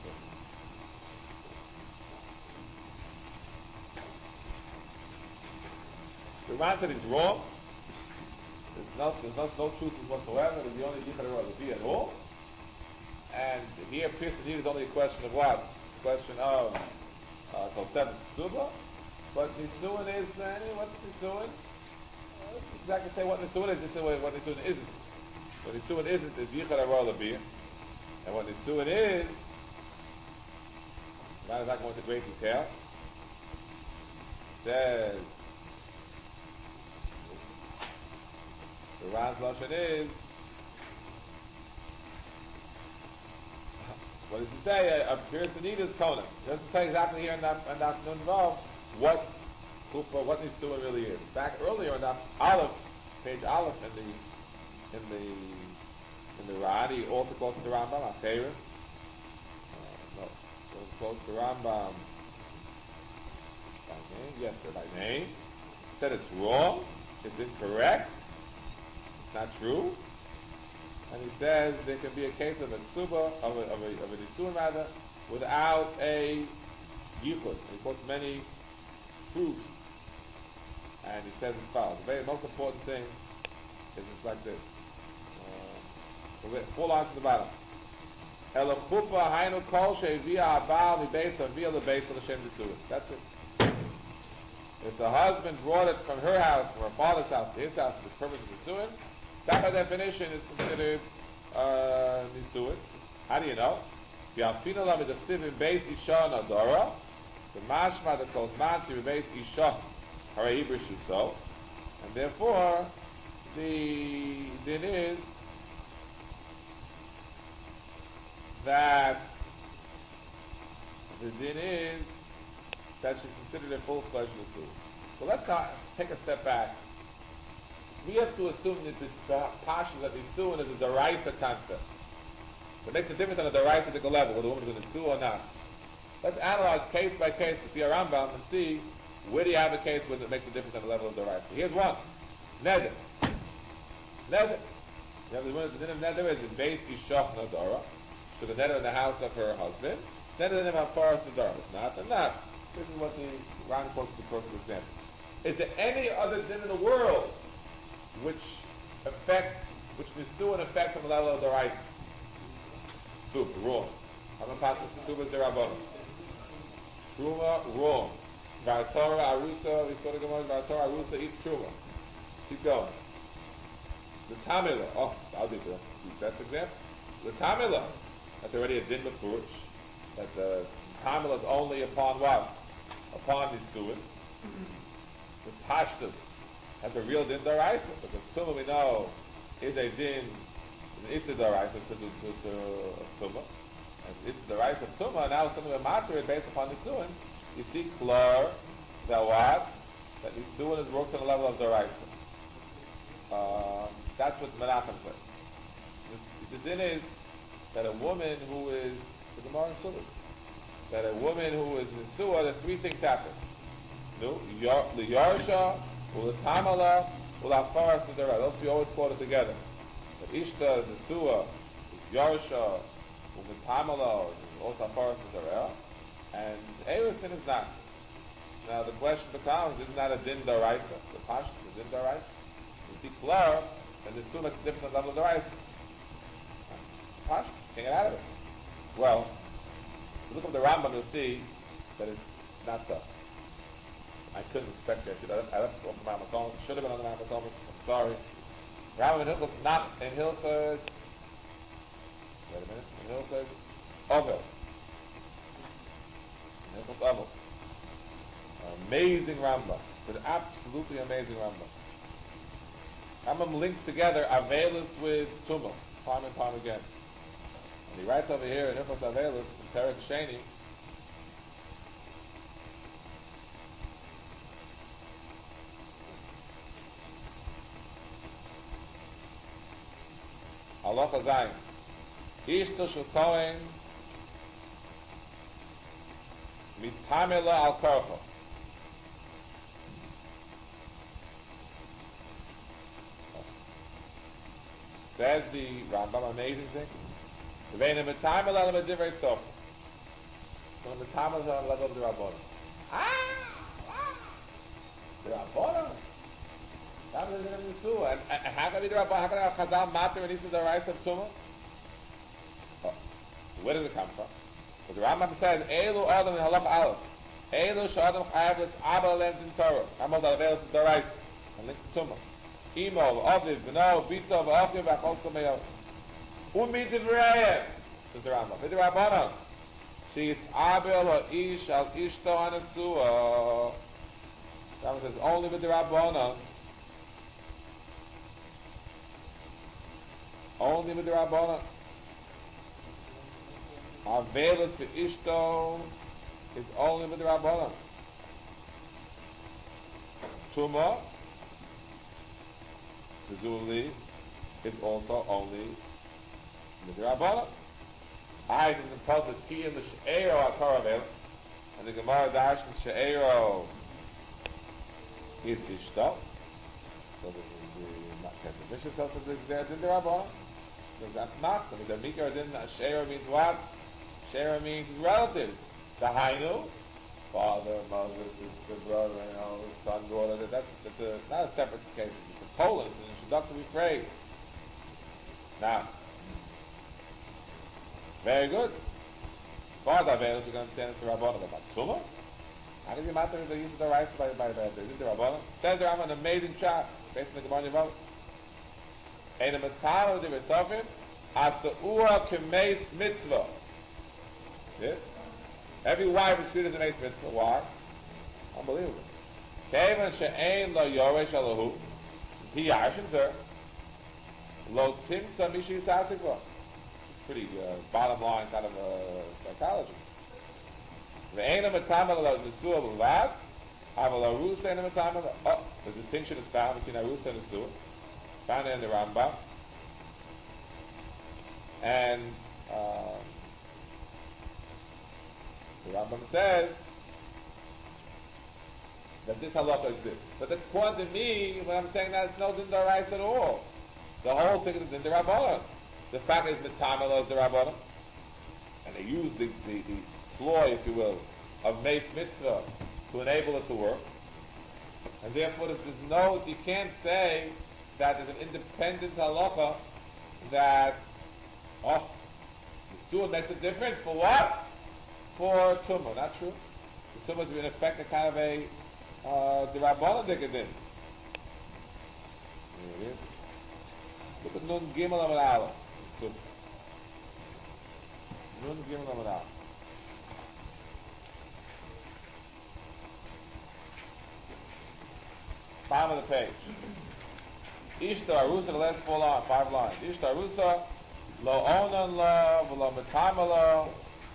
The Ran said he's wrong. There's no, there's no, no truth whatsoever. There's the only Yichad Arar Leviyah at all. And here, Pierce and is only a question of what? A question of uh, Tosefet Suba. But Nisuin is, uh, what's Nisuin? Uh, exactly say what Nisuin is, just say what Nisuin isn't. What Nisuin isn't is Yichad Arar Leviyah. And what Nisuin is, I'm not going into great detail, says, the Ran's Lashon is, what does he say? A person is Konan. It doesn't say exactly here in that in that Nun Vav what Kufa, what Nisuin really is. Back earlier in that Aleph, page Aleph in the in the in the Rad, he also quotes the Rambam, Acherim. Uh, no, he quotes the Rambam by name, yes, by name. Said it's wrong, it's incorrect, it's not true. And he says there can be a case of a tzuba, of a, of a, of a nisuin rather, without a yichud. He quotes many proofs. And he says as follows. The very most important thing is it's like this. Uh, so four lines to the bottom. Elo chupa hainu kol she'evia abal mibeis avia lebeis l'shem nisuin. That's it. If the husband brought it from her house, from her father's house, to his house, for the purpose of nisuin, that by definition is considered uh, nisuin. How do you know? V'alfina la midachsiv in beis isha nadora. The mashma that calls man she beis isha harei ibrishu so, and therefore the din is that the din is that she's considered a full-fledged nisuin. So let's not take a step back. We have to assume that the, the pashas of nisuin is a deraisa concept. So it makes a difference on a deraisa level, whether the woman is a nisuin or not. Let's analyze case by case with the Rambam and see Where do you have a case where it makes a difference on the level of the right? So here's one. Neder. Neder. You have the word, the din of neder is in base Ishach Nadara. So the neder in the house of her husband. Neder in the forest Nadara. If not, then not. This is what the Ran quotes the perfect example. Is there any other din in the world which affect, which bestow an effect on the level of the rice? Soup, wrong. I'm a pastor, soup is the Rabbanah. Truma, wrong. Vartora, Arusa, we saw the Gemara, Vartora, Arusa eats Truma. Keep going. The Tamila, oh, I'll do the best example. The Tamila, that's already a din befurish, that the Tamila is only upon what? Upon the Suin. The Pashtus has a real din daraisa, because Tumah we know is a din, an Issa daraisa to the to, to, Tumah. And Issa daraisa of Tumah, now something we're matter based upon the Suin. You see clear that what? That the Suin is worked on the level of daraisa. Uh, that's what Menachem says. The, the din is that a woman who is, the Gemara in Sulas, that a woman who is in Suah, the three things happen. No, the Yarsha, or the Tamala, or the Afaras to the right. Those we always quote it together. But Ishta, the Suah, the Yarsha, or the Tamala, or also Afaras to the right. And Erusin is not. Now the question becomes, isn't that a din daraisa? The Pash, the din daraisa? You see Klar, and the Suah makes a different level of daraisa. Pash, can't get out of it. Well, if you look at the Rambam, you'll see that it's not so. I couldn't expect it. I left it off the Mount McCollum. Should have been on the Mount McCollum. I'm sorry. Rambam in Hilchos, not in Hilchos. Wait a minute. In Hilchos Ovel. In Hilchos Ovel. Amazing Rambam. An absolutely amazing Rambam. Rambam links together Avelus with Tumah, time and time again. And he writes over here in Hilchos Avelus, in Perek Sheni, Halacha Zayin. Ishto shel Kohen mitamela al korcho. Says the Rambam, amazing thing. V'veina mitamela al medivrei sof. When the mitamela al level of the Rabbanah. Ah! Ah! The Rabbanah? And, and how can we do Rabbanah? How can I have Chazal matter when he says the rice of Tumah? Oh, where does it come from? But the Rambam says, Eilu Adam in Halach Aleph. Eilu Shadam Chayavus Abba Lent in Torah. Amos Alvelis is the rice. And link to Tumah. Imo, Aviv, Beno, Bito, V'achiv, V'achol Sameyav. Umi Divrayim. Says the Rambam. With the Rabbanah. She is Abel or Ish al Ishto Anasua. The Rambam says, only with the Rabbanah. Only with the Rabbanah. Avelus for Ishto is only with the Rabbanah. Tumah, presumably, is also only with the Rabbanah. I didn't tell the Ki and the She'ero are Karavel, and the Gemara Dash and She'ero is Ishto. So the Kesef tells us that in the Rabbanah. That's not. I mean, the Mikra didn't. Shera means what? Shera means relatives. The Hainu, father, mother, sister, brother, you know, son, daughter. That's, that's a, not a separate case. It's a Poland. It's an introductory phrase. Now, very good. Father, Avelus, we're going to understand it's the Rabbanah. But Tumah? How does it matter if they use the rice by by by the Rabbanah? Says the Rambam an amazing chart based on the Gemara Yevamos. And a matano de Resofim, Asa'ua Kemeis Mitzvah. Yes? Every wife is treated as a Meis Mitzvah. Why? Unbelievable. Kevan She'ein Lo Yoresh Alahu. He Yarshins her. Lo Timtza Mishi Sasikva. It's pretty uh, bottom line kind of uh, psychology. Ve'ein a matano Lo Nesua B'Vad. Aval Arusa and a matano. Oh, the distinction is found between Arusa and Nesua. Found in the Rambam, and uh, the Rambam says that this halacha exists. But according to me, when I'm saying that, it's no din daraisa at all. The whole thing is din darabanan. The fact is mitamela is darabanan, and they use the, the, the ploy, if you will, of meis mitzvah to enable it to work. And therefore, there's, there's no, you can't say that there's an independent halacha that, oh, the suah makes a difference for what? For tumah. Not true. The tumah is in effect a kind of a uh, derabbanan dikadin. Look at Nun Gimel Amud Aleph. Nun Gimel Amud Aleph. Bottom of the page. Ishta Arusa, the last four lines, five lines. Ishta Arusa, Lo Onan La, V'lo Metamala.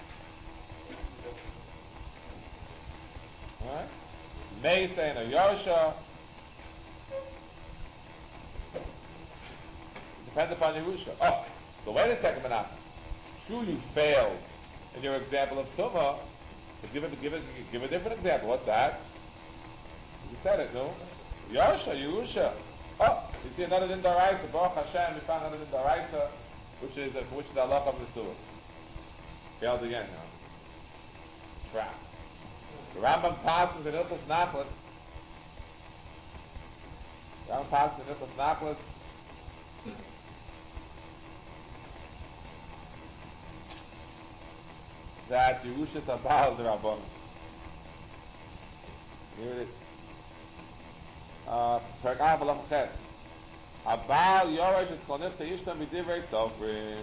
Alright? Mesa and a Yosha. Depends upon Yerusha. Oh, so wait a second, Menachem. True, you failed in your example of Tumah. But give it, give it, give a different example. What's that? You said it, no? Yosha, Yerusha. Oh, you see another din daraisa. Baruch Hashem, we found another din daraisa, which is which is Allah of the Surah. Failed again now. Trap. The Rambam passes in Ilchos Nachlas. The Rambam passes in Ilchos Nachlas. That Yerusha Tabal the Rabbanon. Here it is. Perek Av Alam Ches. Abal Yoresh is Konef Seishtam V'divrei Sofrim.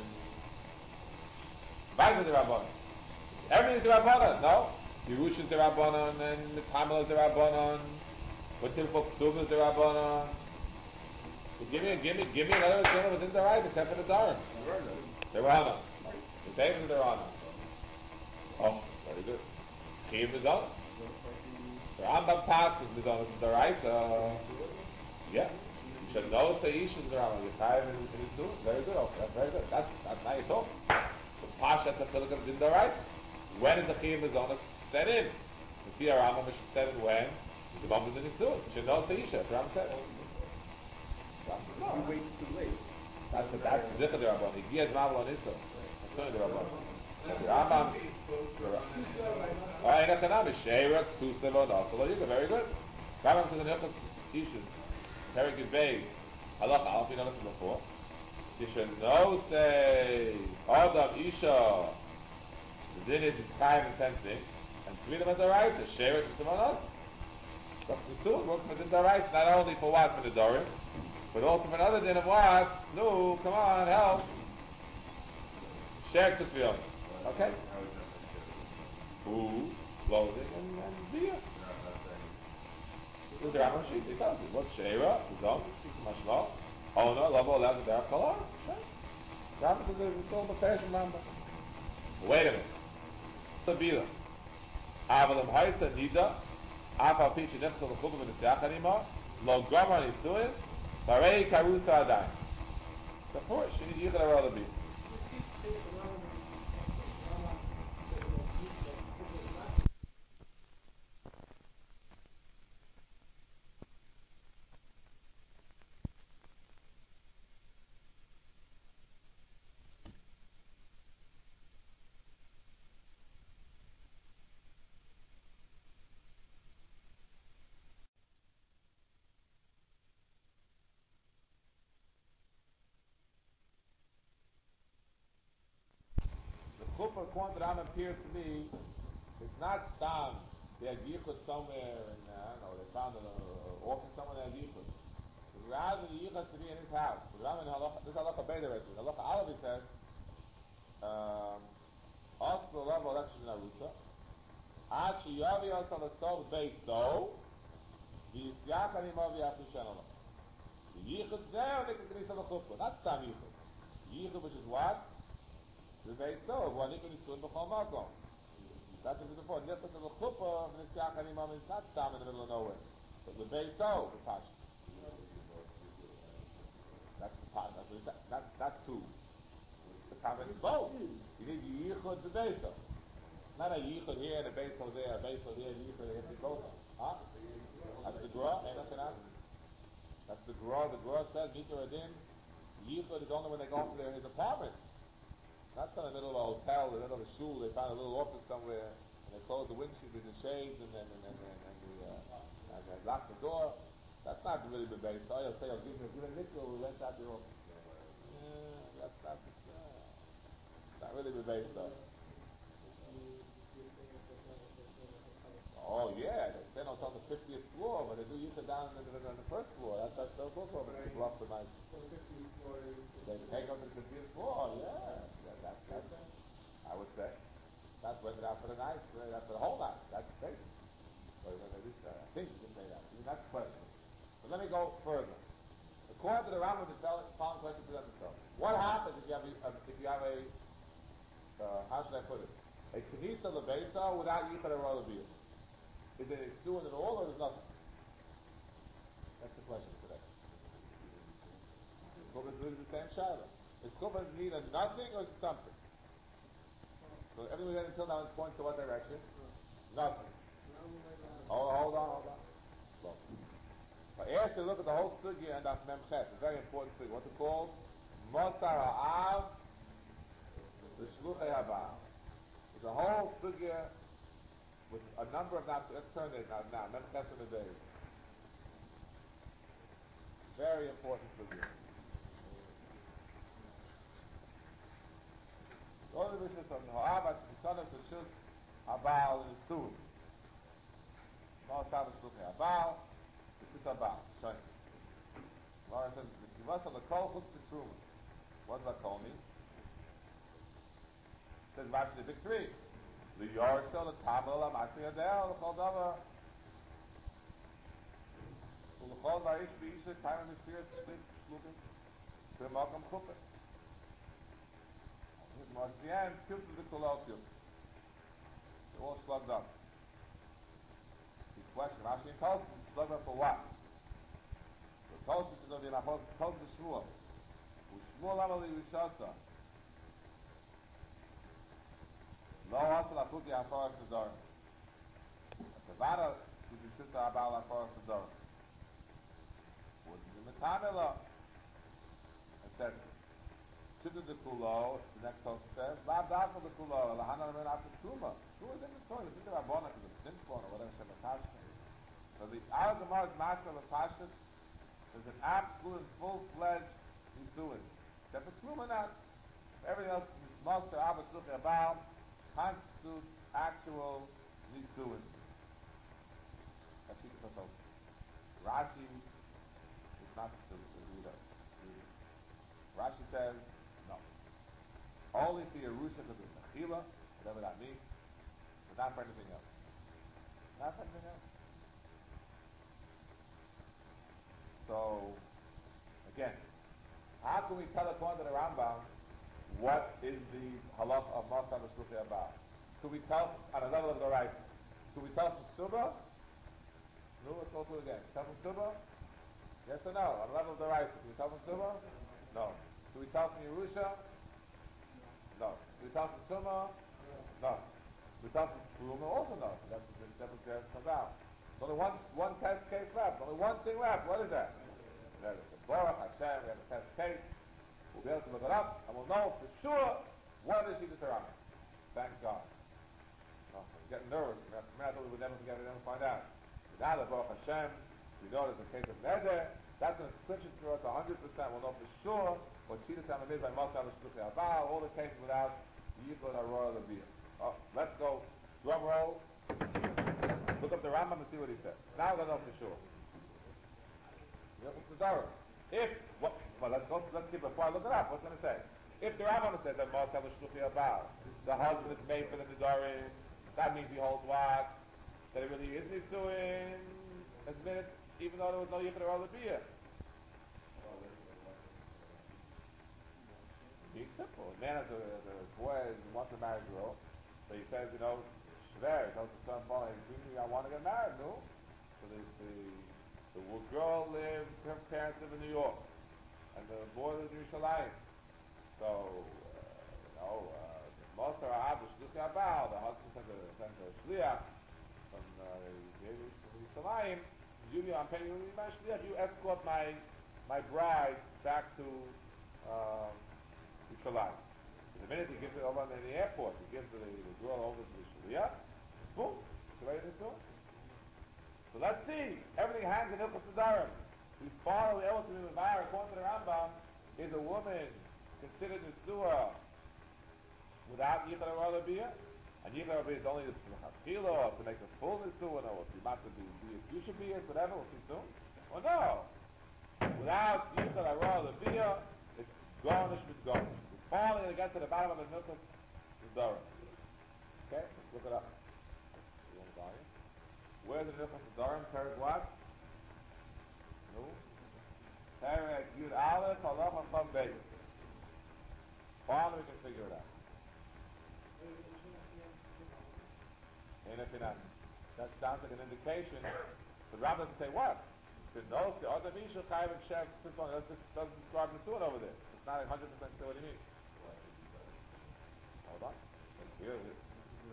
Back to the Rabbanon. Everything is the Rabbanon, no? Yerusha is the Rabbanon, and the Tamil is the Rabbanon. What typical Ksum is the Rabbanon? So give me, give me, give me another example within the right, except for the Dharam. The Rana. The David is the Rana. Oh, very good. Chiyuv is honest. The Rambam passes is honest in the Raisa. Yeah. You should know Seish is the Rambam. You're tired in his suit. Very good. Okay, that's very good. That's, that's now you talk. The Pasha is the Chilik of Din Daraisa. When is the Chiyuv is honest set in? The Tia Rambam should set in when? The Rambam is in his suit. You should know Seish. That's what Rambam said. No. You wait too late. That's the that's the Zichar the Rambam. He gives Mabel on Issa. That's not the Rambam. The Rambam. Alright, Nechanam is Sheira, Ksus, Levon, Asala, Yuga, very good. Rambam says in Ilchos Ishus, Perek Yudbei, Halacha Alf, you know this before. You should know, say, Adam, Isha, the din is five and ten things, and three of them are the right, the Sheira, Ksus, Levon, Asala. But the Suit works for the right, not only for what, for the Dorim, but also for another din of what? No, come on, help. Sheira, Ksus, Levon. Okay? Food, clothing, and, and beer. The Rambam sheet, he tells you. What's Sheira? The Zom, Mashmal, Ona, Lavo, Lav, the Derek, Kalar. Rambam says it's all the fashion Rambam. Wait a minute. The Bila. Avalim Haita, Nida, Afa Pichi, Nefzel, the Chubim, and the Siach anymore. Lo Gomar, Nisuin, Barei, Karuta, Adai. The first, you need Yichar, Arala, Bila. Chuppah, according to Ram, appears to me, it's not Stam. They had Yichud somewhere, and uh, I don't know, they found an uh, office somewhere they had Yichud. Rather than Yichud to be in his house. But Ram in Halacha, this is Halacha Beda Reshi. Halacha Alavi says, ask the level election in Arusa, Ad Shiyavi Asal Asal Beis Do, V'Yitzyak Animav Yasu Shenala. The Yichud there, they can Knisa L'Chuppah. Not Stam Yichud. Yichud, which is what? The Beis So, one Yichud is Sun B'chol Makom. That's what it's before. Nichas of the Chuppah, V'Yitzyak Animav is not Stam in the middle of nowhere. But the Beis So, the Pasha. That's the part. That's, that, that, that's two. The comment is both. You need yichud the beiso. Not a yichud here and a beiso there, a beiso here, and yichud here, and both. Huh? Gra, the Gra says, Mikra Adin, Yichud is only when they go to their, his apartment. Not in the middle of a hotel, in the middle of a shul, they found a little office somewhere, and they close the windshield with the shades, and then, and then, and, and, the, uh, and they lock the door. That's not really the base. So I'll say, I'll give him, give him a nickel, we'll rent out the office. Yeah, that's not, uh, not really the base, though. Oh yeah, they stand on the fiftieth floor, but they do use it down on the, the, the first floor. That's that's that's also a bit bluff the night. They take up to the fiftieth floor. Yeah, yeah that's that's it. I would say that's rented out for the night. That's for the whole night. That's the thing. But I think you can say that. I mean, that's the question. But let me go further. According to the Rambam, the following question presents itself: what happens if you have a, if you have a uh, how should I put it? A Kenisa Levesa without Yichud or Beer? Is it a student at all, or is nothing? That's the question today. Is Kubbas really the same Shiloh? Is Kubbas neither nothing or something? So everything we had until now is pointing to what direction? Nothing. Hold, hold on, hold on. Slow. But after you look at the whole sugya and Daf Mem Ches, it's a very important sugya. What's it called? Mosar Ha'av, the Shluchei Haba. It's a whole sugya with a number of not let's turn it now now Mem Ches in the day. Very important sugya. All the wishes of Ha'av, the son of the Shus Habal is soon. Mosar Shluchei Habal. This is about showing. Laura says, "Give us on the kol chutz b'truma." What does that call mean? It says Rashi the big three. The Yorsha, the Tamil, the Masiyadel, the Chol Davar. So the Chol Varish B'Isha, time of the Sirius, Shlit, Shlukim, to the Malkam Chuppah. At the end, Kiltu the Kolal Kiltu. They're all slugged up. The question, Rashi and Tosfos, slugged up for what? The Tosfos is going to be like Tosfos the Shmuel. Shmuel Amali Rishasa. Lo Asal Achuti Hafarach Tzadorim. The Vada is the sister Abal Hafarach Tzadorim. What is the Metamela? It says, Chidu the Kulo, the next Tosfos says, Lav Dafel the Kulo, Lahana Ramin After Truma. Truma is in the Torah, it's in the Rabbana, it's in the Simchon, or whatever Shematash. So the Al Gemara is Master of Pashtus. There's an absolute and full-fledged Nisuin. Except for Truma not. Everything else is Master, Abba, Shluchei Abal, constitute actual Nisuin. That's the Tosfos. Rashi is not the reader. Rashi says, no. Only for Yerusha because it's Mechila, whatever that means, but not for anything else. Not for anything else. So, again, how can we tell according to the Rambam what is the halach of Masar Shluchei Abal? Could we tell on a level of the right? Could we tell from Suba? No, let's go through it again. Tell from Suba? Yes or no? On the level of the right, can we tell from Suba? No. Do we tell from Yerusha? No. Do we tell from Tuma? No. Do we tell from Truma? Also no. So that's the different test comes out. There's only one one test case left. Only one thing left. What is that? That is the Baruch Hashem. We have a test case. We'll be able to look it up, and we'll know for sure what is Shita Sarama. Thank God. No, I'm getting nervous. I thought we would never forget it and find out. Now the Baruch Hashem, we know there's a case of Neder. That's going to clinch it for us one hundred percent. We'll know for sure what Shita Sarama is by Masar Shluchei Abal. All the cases without Yichud Arora Leviyah. Oh, let's go. Drum roll. Look up the Rambam and see what he says. Now we're going to know for sure. If, what, well, let's go, let's keep, before I look it up, what's it going to say? If the Rambam says that Masar Shluchei Abal, the husband is made for the Nedarim, that means he holds what? That it really is Nisuin, as minute, even though there was no Yichud Arora Leviyah. It's simple. A man has a, a boy who wants to marry a girl, so he says, you know, Shver, he tells his son, boy, I want to get married, no? So the, the, the girl lives, her parents live in New York, and the boy lives in Yerushalayim. So, uh, you know, Masar Ha'av Shluchei Abal, the husband sends a, sends a shliach from uh, Yerushalayim, Julia, I'm paying you my shliach, you escort my my bride back to um, Yerushalayim. The minute he gives it over in the airport, he gives the, the girl over to the Sharia, boom, it's ready to do. So let's see, everything hangs in Hilchos Nedarim. We follow the Elot with Meir, according to the Rambam, is a woman considered Nesua without Yichar Arah Bia? And Yichar Arah is only the Chachila, or to make a full Nesua, or if you want to be, be a future Bia, whatever, we'll see soon. Or no, without Yichar Arah Bia, it's garnish with garnish. We're finally going to get to the bottom of the Hilchos Nedarim. Okay, let's look it up. You want to buy it? Where's the Hilchos Nedarim? Perek what? No. Perek Yud Aleph, Halacha Chaf Beis. Finally we can figure it out. And if not, that sounds like an indication. The Rabbi doesn't say what? To know the other Misha Chayav and Shev, this one doesn't, doesn't describe the suit over there. It's not one hundred percent clear what he means. Hold on. Here it is.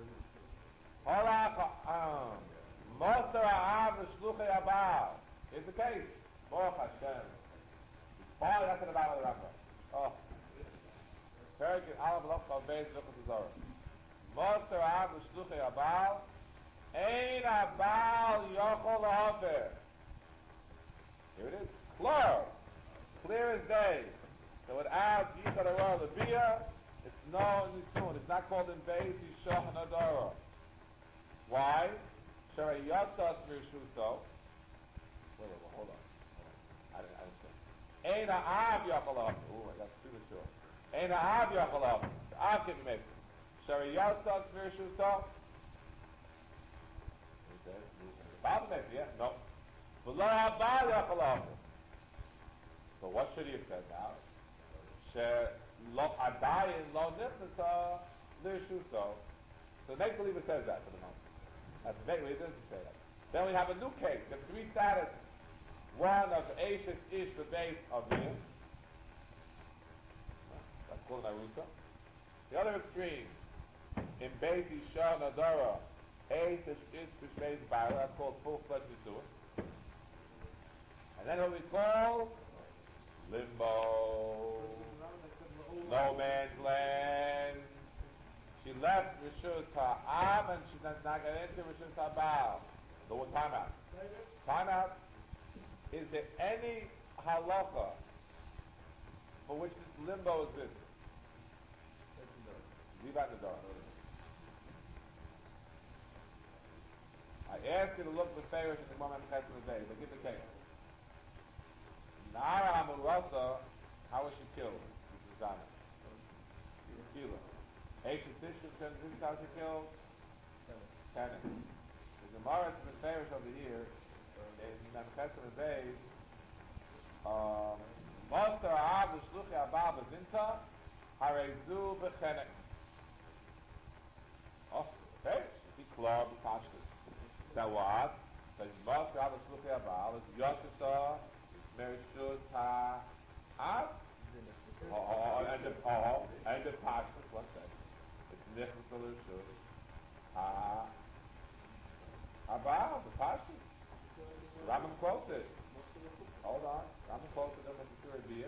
Halacha, um, Moser Ha'av Shluchei Abal. Here's the case. Baruch Hashem. Finally, that's the bottom of the Rambam. Oh. Perek in Aleph Loch Chaf Beis Hilchos Nedarim. Moser Ha'av Shluchei Abal. Ein Abal Yochol Lahafer. Here it is. Clear. Clear as day. So without Yichar Arah Bia, it's no Nisun. It's not called in Beis Yishach Nadara. Why? Sharei Yatzas Mirshuso. Wait, wait, wait, hold on. Hold on. I didn't understand. Ein Ha'av Yochol Lahafer. Ooh, I got premature. Ein Ha'av Yochol Lahafer. The Av can be made. Sharei Yatzas Mirshuso. Bob maybe, yeah? No. So what should he have said now? So make believe it says that for the moment. That's make believe it doesn't say that. Then we have a new case. We have three statuses. One of Ashes Ish the base of Miyah. That's called Narusa. The other extreme, in Beis Isha Nadara, Ashes Ish the base Bara, that's called full-fledged Yisur. And then what we call limbo, no man's land. She left Rishus Ha'am and she does not get into Rishus Ha'bal. So what time out? Time out. Is there any halacha for which this limbo exists? Leave out the door. I ask you to look for Pharaoh in the moment of the day. They give the case. Nara Amurasa, how was she killed? This is Zana. She was killed. Ancient Tishkin, this is how she killed? Canaan. The Gemara is the Pharaoh over here. In Memchet of the day, Master Av Shluchi Abba Bazinta, Harezu Bechenek. Oh, okay. She club, Pashtus. That what? So Master Av Shluchi Abba is Yoshisa, Merishus Ha Av. Oh, and the oh, and the Pashtus. What's that? It's Nichus Solution. Ha Abba, the Pashtus. Rambam quotes it. Hold on. Rambam quotes it in the Surah.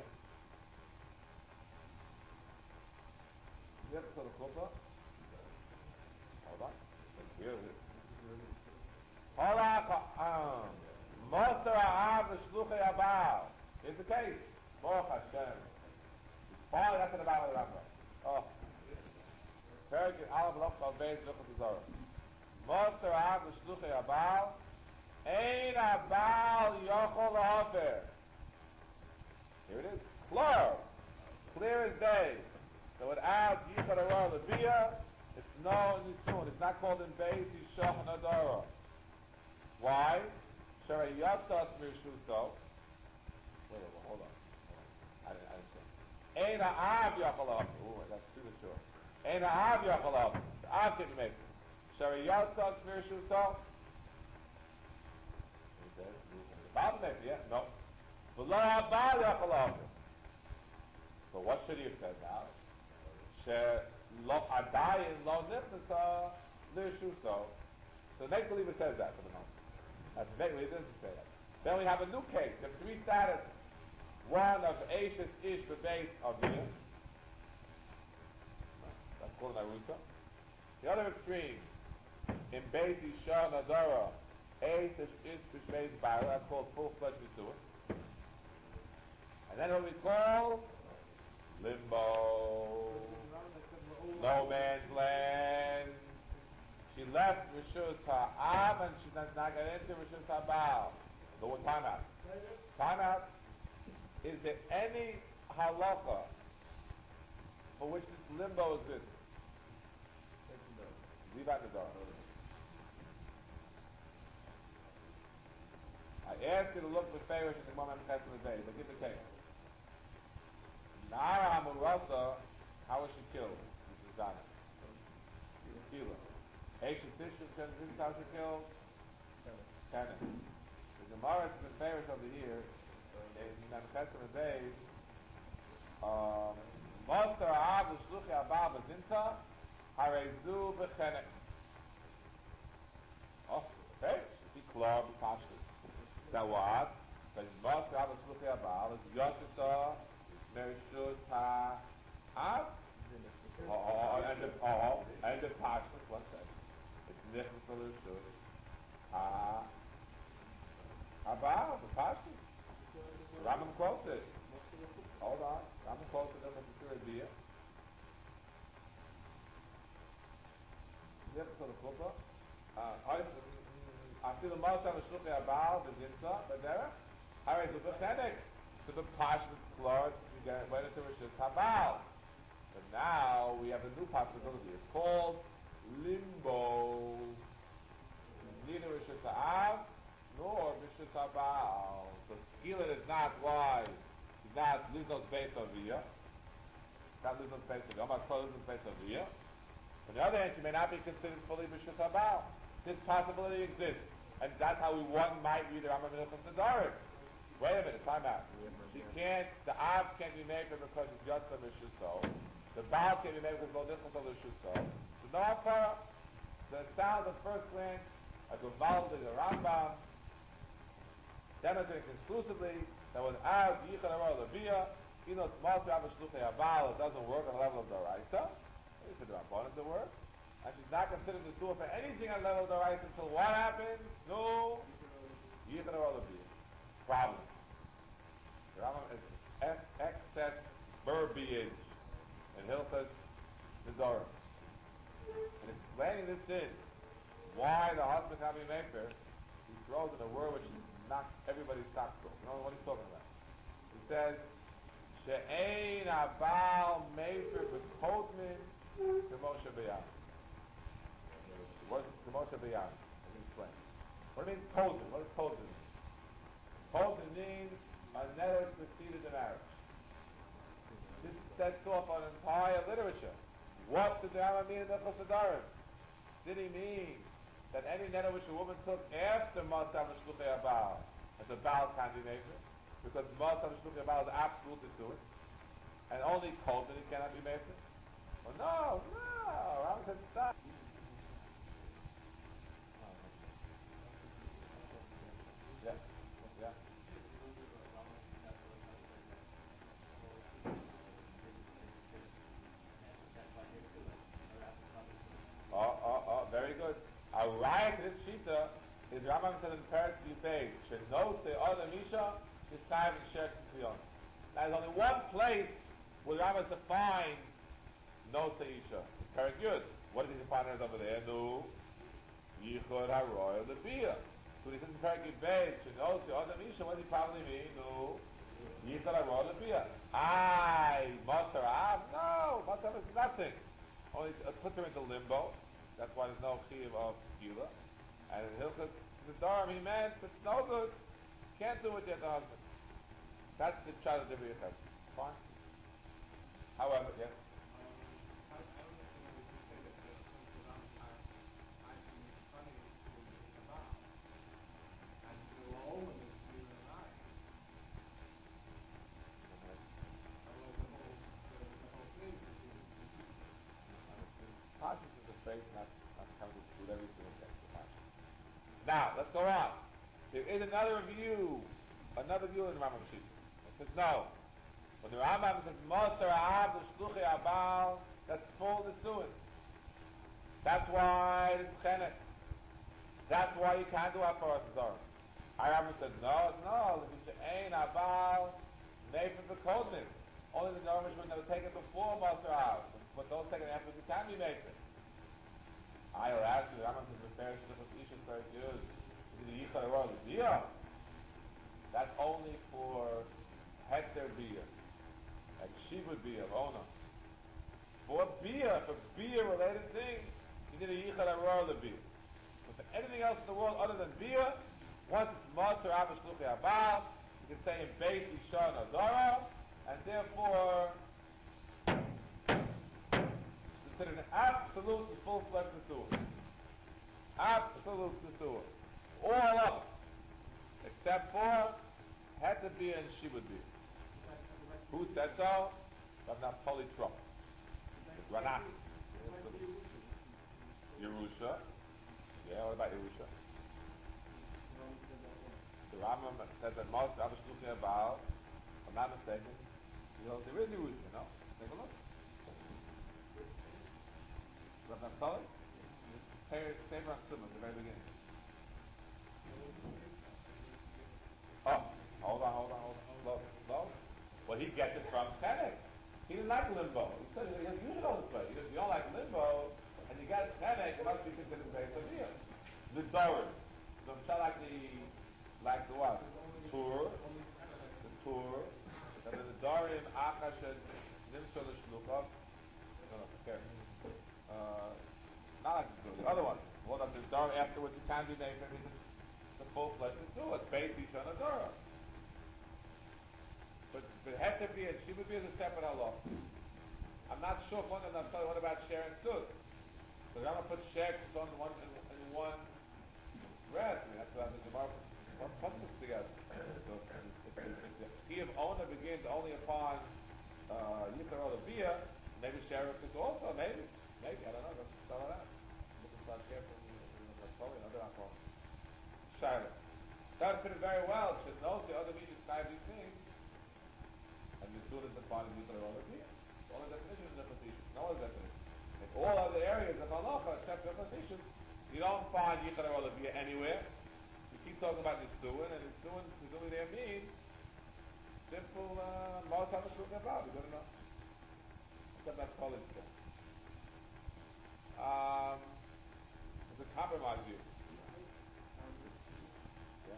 Nichus of the Chuppah. Hold on. Here it is. Hold on. Moser Ha'av Shluchei Abal. Here's the case. Baruch Hashem. Finally, that's in the bottom of the Rambam. Oh. Perek in Aleph Loch Chaf Beis Hilchos Nedarim. Moser Ha'av Shluchei Abal. Ein Abal Yochol Lahafer. Here it is. Clear. Clear as day. So without Yichar Arah Bia, it's no Nisun. It's not called in Beis Yishach Nadara. Why? Sharei Yatzas Mirshuso. Wait, wait, hold on. I didn't understand. Ein Ha'av Yochol Lahafer. Ooh, that's premature. Ein Ha'av Yochol Lahafer. The Av can make it. Sharei Yatzas Mirshuso. Bob maybe, yeah? No. So what should he have said now? So make believe it says that for the moment. That's make believe it doesn't say that. Then we have a new case. We have three statuses. one of Ashes Ish the base of Bia. That's called an Arusa. The other extreme, in Beis Isha Nadara, Ashes Ish the base Bara, that's called full-fledged Mitzvah. And then what we call limbo, no man's land. She left Rishus Ha'am and she does not get into Rishus Ha'bal. So what time out? Time out. Is there any halacha for which this limbo exists? Leave out the door. I asked you to look for Pharaoh in the moment of the day, but give the case. Nara Amurasa, how was she killed? This is Dana. She was killed. Aisha Tishra, this is how she killed? Cannon. The Gemara is the Pharaoh of the year. In Memchesem days, um, Moster Ha'av L'shluchi Abba B'zinta Harezu B'chenek. Oh, okay. She club Pashtus. That what? Because Moster Ha'av L'shluchi Abba is Yoshita Merishus Ha'av. Oh, and the oh, and the Pashtus. What's that? It's Nichus L'shluchi Ha Abba, the Pashtus. Rambam quotes it. Hold on. Rambam quotes it in the Surah. Yep, so the Kupa. I feel the most of the Shluchi Abal, the Zinsa, but there. Alright, so the Chenek, to the Pashtus Klor, we get went into Rishus Habal. But now we have a new possibility. It's called Limbo. Neither Rishus Ha'av nor Rishus Habal. So Skillet is not why. He's not Lizos Beis Aviyah. Not Lizos Beis Aviyah. I'm not close Lizos Beis Aviyah. On the other hand, she may not be considered fully Rishus Habal. This possibility exists. And that's how we one might read the Rambam Minchas Nedarim. Wait a minute, time out. She can't, the Av can't be made because it's just a Rishuso. The Baal can't be made because it's no different than Rishuso. So no Akara. So it sounds at first glance like a Valdi, the Rambam, demonstrating conclusively that without Yichad Aror Leviyah, you know, it's Moshe Av Shluchei Habal, it doesn't work on the level of Doraisa. It's the Rabbanim to work. And she's not considered to sue for anything on the level of Doraisa until what happens? No. Yichad Aror Leviyah. Problem. The Rambam is ex- excess verbiage in Hilchos Nedarim. And explaining this in, why the husband can be Mefer, he throws in a word which knocks everybody's socks off. You know what he's talking about? He says, She'ein Abal Mefer B'Kodmin K'Moshe B'Yam. What is K'Moshe B'Yam? Let me explain. What do you mean Kodmin? What does Kodmin mean? Kodmin means a nether preceded the marriage. This sets off an entire literature. What did the Rambam mean in the Chosaдаrim? Did he mean that any nether which a woman took after Masav Shluchei Abal, as a Baal can't be made, because Masav Shluchei Abal is absolutely to it, and only called that it cannot be made? Well, no, no, Rambam said stop. Yeah, yeah. Oh, oh, oh, very good. A right to this shita is Rambam said in Parak Yibay, Shenose Oda Misha, Shistayim Shek Tzion. Now there's only one place where Rambam defines Nose Isha. Parak Yud. What does he define as over there? No. Yichud HaRoy Lebiyah. So he says in Parak Yibay, Shenose Oda Misha, what does he probably mean? No. Yichud HaRoy Lebiyah. I, Matar Av? No, Matar is nothing. Only it puts her into limbo. That's why there's no chiyuv of skila. And in Hilchos Nedarim, he meant it's no good. Can't do it yet, the husband. That's the child of Divrei Yechesed. Fine. However, yes. Pashtus is a phrase not, not coming to include every single text. Now, let's go on. There is another view, another view in Rambam Shita. Says no. When the Rambam says Moser Av L'Shluchei Abal, that's full the suit. That's why it's chenek. That's why you can't do Aparas Zor. Rambam said no, no. If you ain't Abal, Nefesh V'Kodmin. Only the Normish would never take it before Moser Av, but those taken after the time you make it. I or actually, the Rambam says the Parish of Isha is very good. The Yichar Arol Bia. That's only for Hector Bia and Shiva Bia, Ona. For Bia, for Bia related things, you need a Yichar Arol Bia. But for anything else in the world other than Bia, once it's Moser Av Shluchei Abal, you can say in Beit Isha and Adara, and therefore considered an absolute and full-fledged Nesuah. Absolute Nesuah. All of it. Except for had to be and she would be. Who said so? But not Poli Trump. Ranach. Yerusha. Yeah, what about Yerusha? The Rambam says that most Rabbi Shluchei Abal, if I'm not mistaken, you know, there is Yerusha, you know? Take a look. Rabbi Naftali? Same Rav Tzimah at the very beginning. Oh, hold on, hold on, hold on. Slow, slow. Well, he gets it from Tenek. He didn't like limbo. He said, he doesn't use it all this way. He says, you don't like limbo, and you got Tenek, it must be considered very severe. The Doran. So I'm like the, like the what? Tur. The Tur. And then the Doran, Akash, and Nimshol, and Shlukov. No, no, okay. Uh, not like the Tur. The other one. Hold on, the Doran afterwards, you can't do anything. The full-fledged Nesuah. It's based each on a Dora. But the Heter and Shiva is a separate halach. I'm not sure if one of them, I'm telling you, what about Sher and Tzuz? So I'm going to put Sher on one in, in one breath. I mean, that's what I'm Gemara one puts this together. So if, if, if the key of owner begins only upon Yitzhar uh, or Bia, maybe Sher is also, maybe. Maybe, I don't know. Let's start it out. Let's start careful. Probably another alcohol. Shiloh. That fit it very well. Should know the other means describe these things. And the student is defined in Yitzhar over here. All the definitions are definitions. No other definition. In all other areas of halacha, except definitions, you don't find Yitzhar over here anywhere. You keep talking about Nisuin, and Nisuin, Nisuin there means simple, uh, most of the shulchan about. You're going to know. Except that's college stuff. Um, it's a compromise view. Yeah.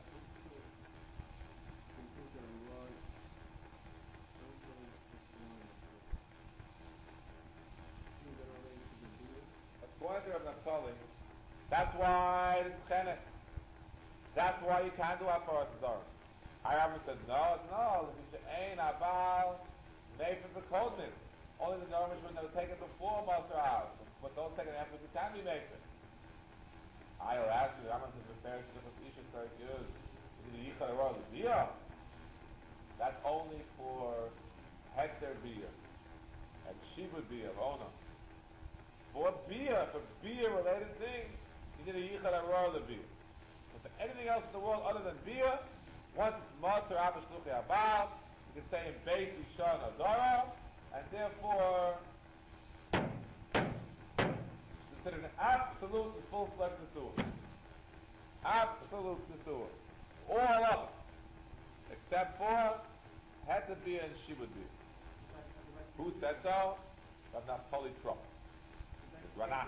According to Rav Naftali, that's why it's chenek. That's why you can't do Aparas Zor. Rambam says no, no. If you ain't Abal, Nefesh V'Kodmin. Only the Normish would never take it before Moser Av, but don't take it after the time you make it. I or actually, Rambam says the Parish of Isha is very good. The Yichar Arol Bia. That's only for Hector Bia and Shiva Bia, Ona. For Bia, for Bia related things, you need a Yichar Arol Bia. But for anything else in the world other than Bia, once it's Moser Av Shluchei Abal, you can say in Beit Isha and Adara, and therefore considered an absolute and full-fledged Nesuah. Absolute Nesuah. All of it. Except for had to be and she would be. Who said so? But not Poli Trump. Ranach.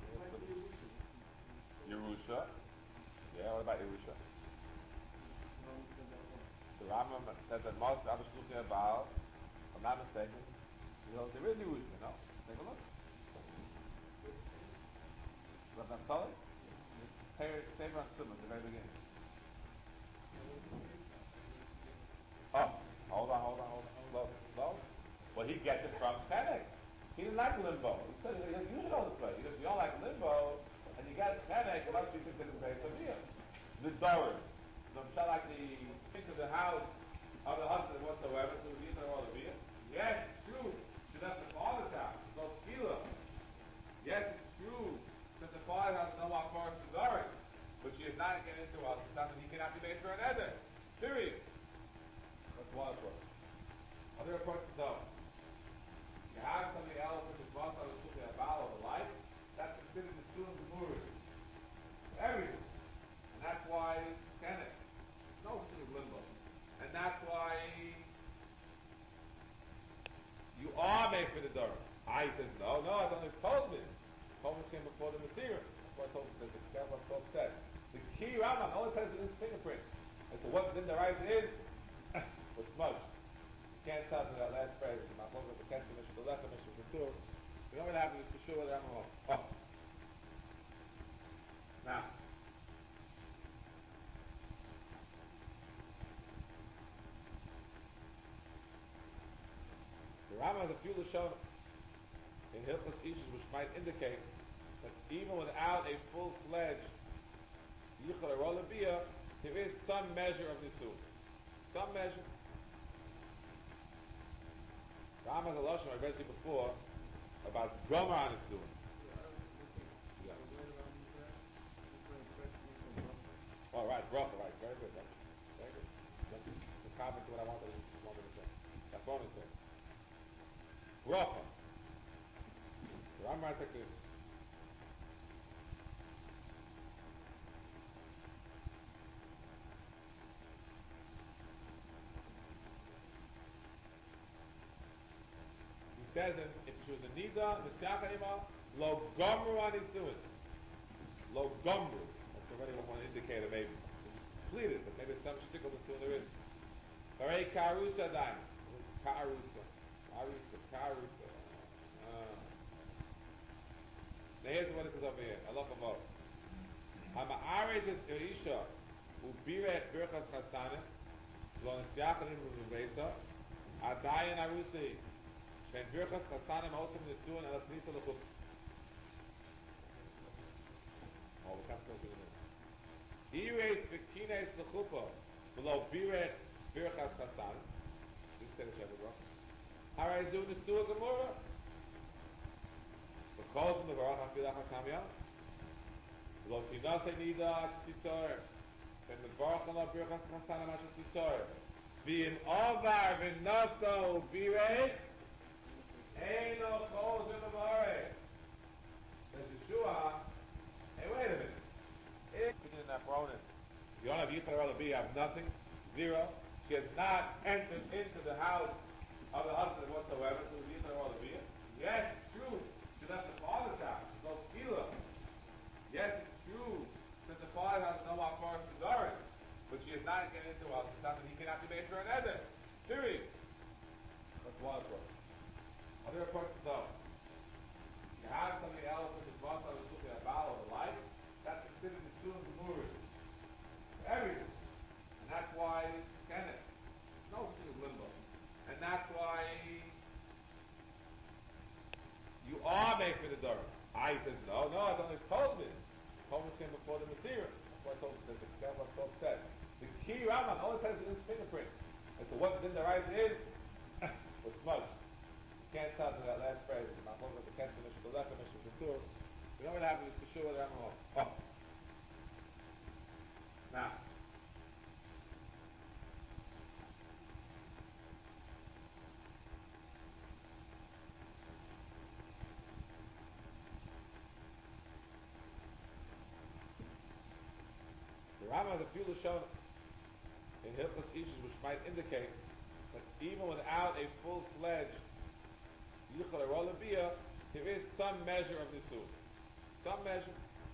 Yerusha. Yeah, what about Yerusha? The Rambam says that most Rabbi Shluchei Abal, if I'm not mistaken, you know, there is Yerusha, you know? Take a look. Rabbi Naftali? Same Rav Tzimah at the very beginning. Oh, hold on, hold on, hold on. Slow, slow. Well, he gets it from Tenek. He didn't like limbo. He said, he doesn't use it all this way. He says, you don't like limbo, and you got Tenek, it must be considered very severe. The Doran. So I'm sure like the into the house of the husband whatsoever, so we need to all the beer. Yes, it's true. She left the father's house. It's no skila. Yes, it's true. Since the father has no more force to Doran. But she is not getting into us. It's something he cannot be made for an other. Period. That's what it was. I says, no, no, I only told me. Told me came before the Messiah. That's why I told him that the Kabbalah twelve said. The key Rambam only says it is fingerprint. As to what din the right is, was smudged. You can't tell me that last phrase. My phone with the Kesha Mishnah, the left Mishnah, the two. We don't really have to be for sure whether I'm wrong. Oh. Now. The Rambam has a few Lashonos in Hilchos Issues which might indicate that even without a full-fledged Yichud or Rolabiyah, there is some measure of Nisun. Some measure. The Rambam has a Lashon I read to you before about Gomer on Nisun. Yeah. All right, Bracha, right. Very good. Right? Very good. That's the comment to what I wanted, wanted to say. That's what I'm saying. Bracha. The Rambam writes like this. He says that if she was a Nida, Misyachanima, Lo Gomru Anisuin. Lo Gomru. That's already one indicator, maybe. It's completed, but maybe some shtickle Nisun there is. Hare Karusa Daim. Karusa. Karusa. Karusa. Now here's what it says over here. Allah Kavod. Hama'aretz es Erisha ubiret birchas chasanim lo nisyachanim v'vesa adayin arusi shen birchas chasanim osim nisuan elas nisa l'chup. Oh, we can't go to the name. Ireis v'kines l'chupa v'lo biret birchas chasanim. This is the Shabbat. Harai zu nisua gemurah. Because in the Baruch HaFilach HaKamiyah, Lo Tinase Nida Titor, and the Baruch HaLah Birchas Chasanim Asher Titor, V'im Ovar V'noso Birei, Eino Choz in the Baruch. Says Yeshua, hey, wait a minute. If you did not Baronin, you don't have Yitzhak or you have nothing, zero. She has not entered into the house of the husband whatsoever, so Yitzhak or yes, it's true. She left the father's house. There's no skila. Yes, it's true that the father has no more forest to Doris, but she is not getting into us. It's not that he cannot be made for an Eder. Period. That's one approach. Other approach is though. You have somebody else with his boss on the Sufi Abal of life, that's considered the student of Muri. Everything. And that's why Kenneth. No student limbo. And that's why you are making the Dora. I says, no, no, I only told me. Told me came before the Messiah. That's why I told him that the Kabbalah twelve said. The key Rambam only says it is fingerprint. As to what din the right is, was smudged. You can't tell me that last phrase. My phone with the Kesha Mishnah, the left Mishnah, the two. We don't really have to be for sure whether I'm wrong. Oh. Now. The Rambam has a few Lashonos in Hilchos Issues which might indicate that even without a full-fledged Yichud or Rolabiyah, there is some measure of Nisun. Some measure.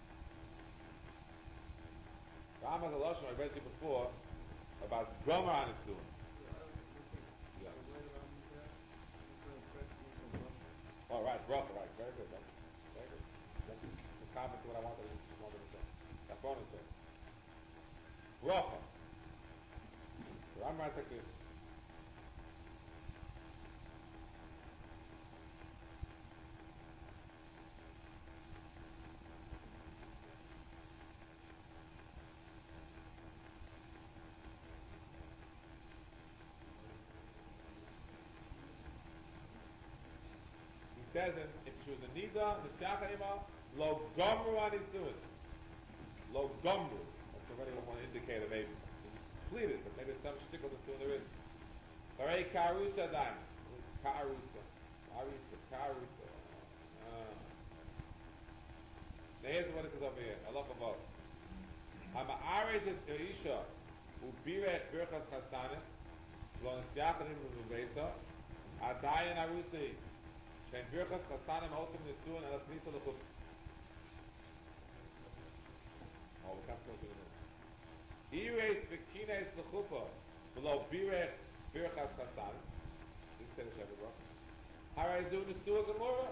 The Rambam has a Lashon I read to you before about Gomer on Nisun. Yeah. All right, Bracha, right. Very good. Right? Very good. That's the comment to what I wanted, wanted to say. That's what I'm saying. Bracha. The Rambam writes like this. He says that if she was a Nida, Misyachanima, Lo Gomru Anisuin. Lo Gomru. Already one indicator, maybe. It's completed, but maybe some shtickle Nisun there is. Hare Karusa Daim. Karusa. Karusa. Karusa. Now here's what it says over here. Allah Kavod. Hama'aretz es Erisha ubiret birchas chasanim lo nisyachanim v'vesa adayin arusi Shein birchas chasanim osim nisuin and asnisa l'chup. Oh, we can't go to the middle. Ireis v'kines l'chupa below birech birchas chasanim. This is Kiddush every bracha. Haray zu nisua gemura.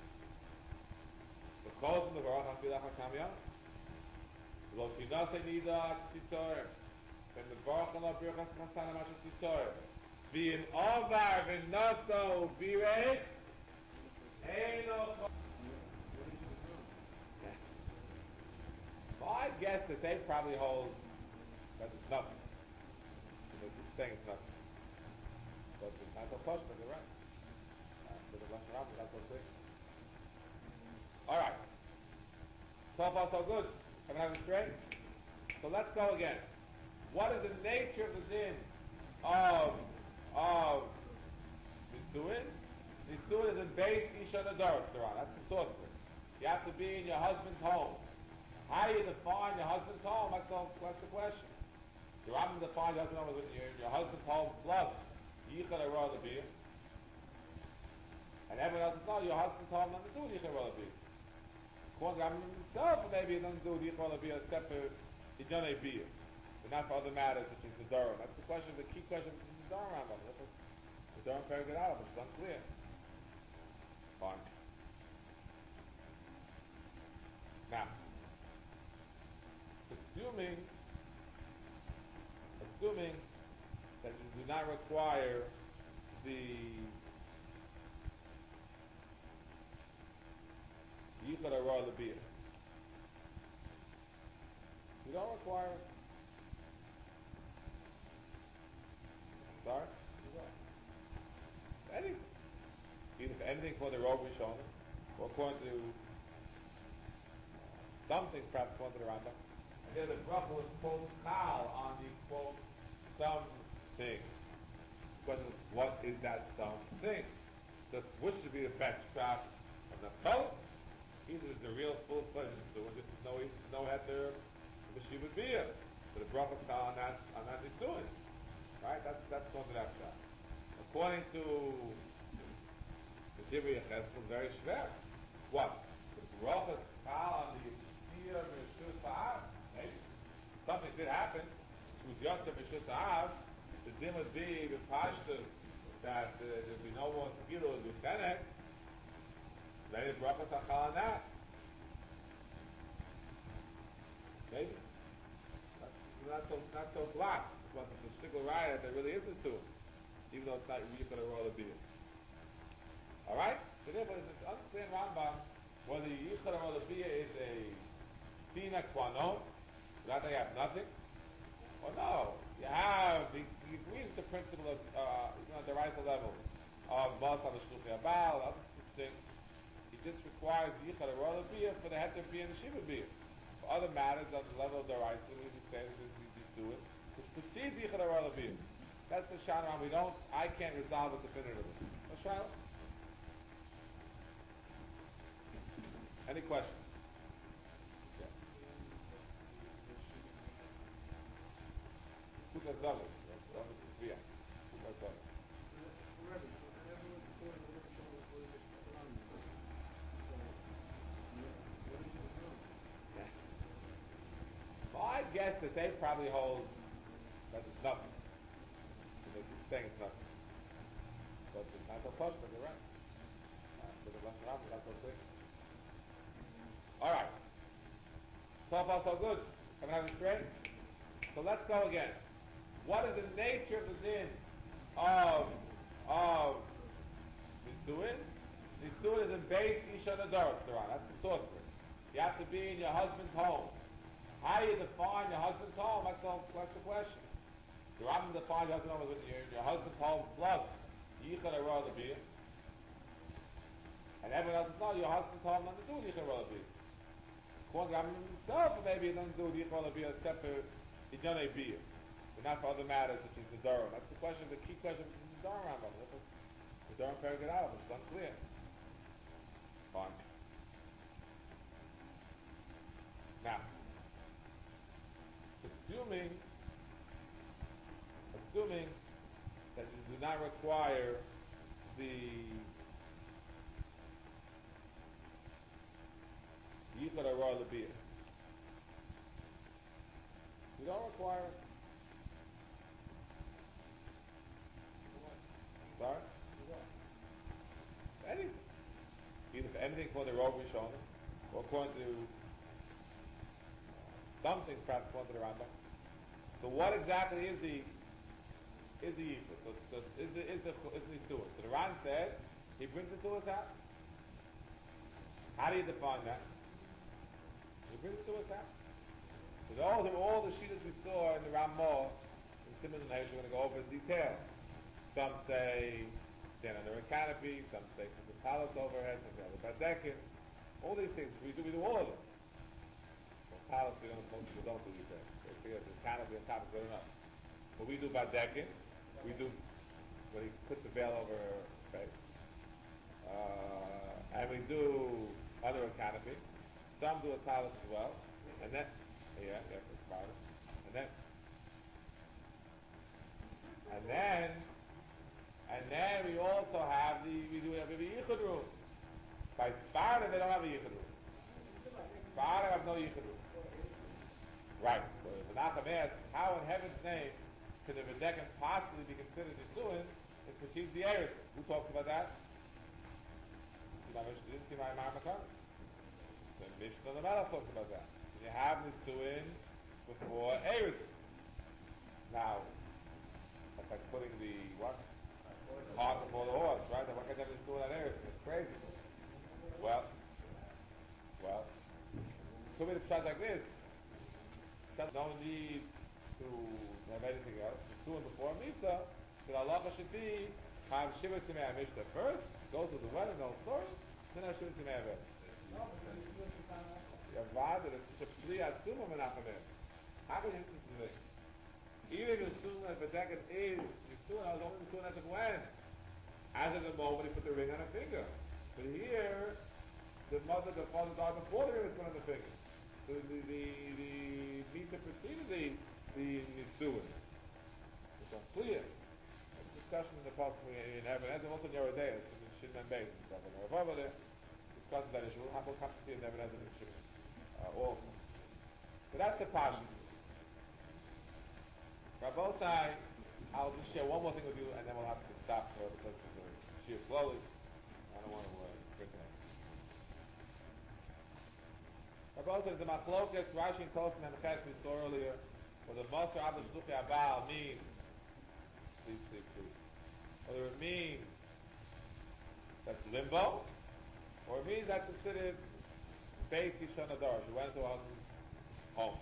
The calls in the Baruch HaFilach HaKamya. Lo tinase nida tzitzor. Then the Baruch Allah birchas chasanim asher tzitzor. V'in ovar v'naso birech eino. My guess that they probably hold that it's nothing. They're just saying it's nothing. But it's not so close, but they're right. Uh, so the Lashon Rambam is not so quick. Alright. So far so good. Can I have it straight? So let's go again. What is the nature of the din of of Nisuin? Nisuin is in base Isha Nadar. That's the source of it. You have to be in your husband's home. How do you define your husband's home? That's the, that's the question. The Rambam defines your husband's home as your, your husband's home plus Yichud Arah L'Biyah. And everyone else says, no, your husband's home doesn't do Yichud Arah L'Biyah. According to Rambam himself, maybe he doesn't do Yichud Arah L'Biyah except for Idonei Biyah. But not for other matters such as the Durham. That's the question, the key question of the Durham Rambam. The Durham figures it out, but it's unclear. Fine. Now, assuming, assuming that you do not require the Yichud Arah L'Biyah. You don't require it. Sorry? Anything. Either for anything for the Rov Rishonim, or according to something perhaps according to the Rambam. And then the bracha was quote Chal on the quote something. The question is, what is that something? So which should be the best trap of the fellow? Either it's the real full fledged so just no no heter, the she would be it. So the bracha Chal on that on that is doing. Right? That's that's going to that shot. According to the Divrei Yecheskel, very schwer. What? The bracha Chal on the Yisir Meshus Ha'av. Maybe something did happen. It was Yosef Meshus Ha'av. The din would be the pashto that uh, there would be no more tefillah with Fenek. Then the bracha Chal on that. Maybe. Not so not so black. But the shtickle riot that really isn't to, even though it's not Yichud Arah L'Biyah. All right. So therefore, it's unclear in Rambam whether Yichud Arah L'Biyah is a fina kwanon, that they have nothing, or no, you have. He, he agrees with the principle of uh, you know, the right level of Malta L'Shluchei Abal, other things. He just requires Yichud Arah L'Biyah for the heter Biyah and the Shiva Biyah. For other matters on the level of the right, we say that we do it. Which precedes Yichud Arah L'Biyah. That's the Shana. We don't. I can't resolve it definitively. What's Shana? Any questions? Yeah. Kukas David. Yeah. Kukas David. My guess that they probably hold that it's nothing. They're just saying it's nothing. But it's not so close, but they're right. Uh, so the Lashon Rambam is not so quick. Alright. So far so good. Can I have it straight? So let's go again. What is the nature of the din of of Nisuin? Nisuin is in base Isha Nadar. That's the source of it. You have to be in your husband's home. How do you define your husband's home? That's the, that's the question. The Rambam defines your husband's home as your, your husband's home plus Yichud Arah L'Biyah. And everyone else says, no, your husband's home doesn't do Yichud Arah L'Biyah. According to Rambam himself, maybe he doesn't do Yichud Arah L'Biyah except for Idonei Biyah. But not for other matters such as the Durham. That's the question, the key question of the Durham Rambam. The Durham figures it out, but it's unclear. Fine. Now, assuming, assuming that you do not require the Yichud Aror L'Biyah. You don't require it. Sorry? Anything. Either for anything called the Rov Rishon, or according to some things perhaps according to the Rambam. So what exactly is the is the Yichud? So, so is the is the is the Suah? So the Ran said he brings the Suah's out. How do you define that? He brings the Suah's out. So all the all the sheetahs we saw in the Ramah in Simmons and Hayes, we're going to go over in detail. Some say stand under a canopy, some say put the palace overhead, some say the badekin. All these things we do we do all of them. Well, palace we don't most people don't do these things. They feel the canopy on top is good enough. But we do badekin. We do when he puts the veil over her face. Uh, and we do under a canopy. Some do a palace as well. And then yeah, yeah, it's about it. And then and then and then we also have the we do have a yichud room. By Sparta they don't have a yichud room. Sparta have no yichud room. Right. So if Menachem asks, how in heaven's name could the V'dekin possibly be considered a suin? It's because she's the heiress. Who talks about that? You didn't see my Imam Makar. The Mishnah the Melech talks about that. You have the suin before heiress. Now, that's like putting the what? Cart before the horse, right? What can you do with that heiress? It's crazy. Well, well, could be the pshat like this. No need to have anything else. The suin before Misa, the halacha should be have Shiva Tzimei Mishnah first, go to the wedding, no story, then have Shiva Tzimei Mishnah. Ja, warte, das ist ein Pli Atzuma Menachem. How can you listen to this? Even if the suin that V'dekin is, the suin, I was only the suin as of when? As of the moment he put the ring on her finger. But here, the mother, the father died before the ring was put on the finger. So the, the, the, Mita preceded the, the Nisuin. It's unclear. There's a discussion in the past in heaven, and also in Yerodea, it's in Shinman Beis and stuff. And Rav over there discussing that issue. We'll have a come to see in heaven as an issue. Uh, all. So that's the passion. Rabotai, I'll just share one more thing with you, and then we'll have to stop for because of the sheer slowly. I don't want to uh, break it up. Rabotai, the Machlokas, Rashi and Tosin and the Chet we saw earlier, where the Moser Abba Shluchi Abal means, please, please, please, whether it means that's limbo, or it means that's considered Beis Yishon Adar. She went to her husband's home.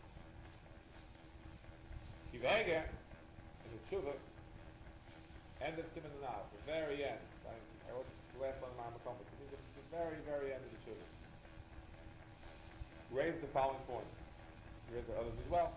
Kivega, in the Tshuva, end of Siman Nav, the very end. I, I wrote the last one in my Makom, but the very, very end of the Tshuva. Raise the following point. Raise the others as well.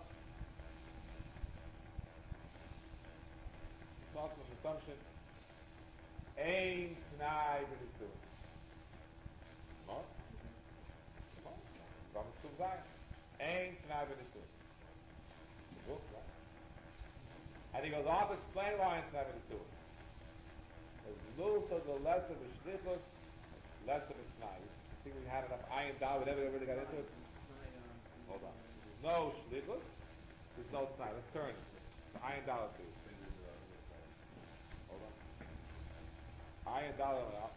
Talks of assumption. Ein Tnai B'Nitzur. Come on. Come on. Vamos to Zion. Ein Tnai B'Nitzur. The book, right? And he goes on to explain why Ein Tnai B'Nitzur. As loose as the less of the shlichus, less of the Tnai. I think we had enough iron down, we never really got into it. Hold on. There's no shlichus, there's no Tnai. Let's turn it. The iron dollar, please. Hold on. Iron dollar out.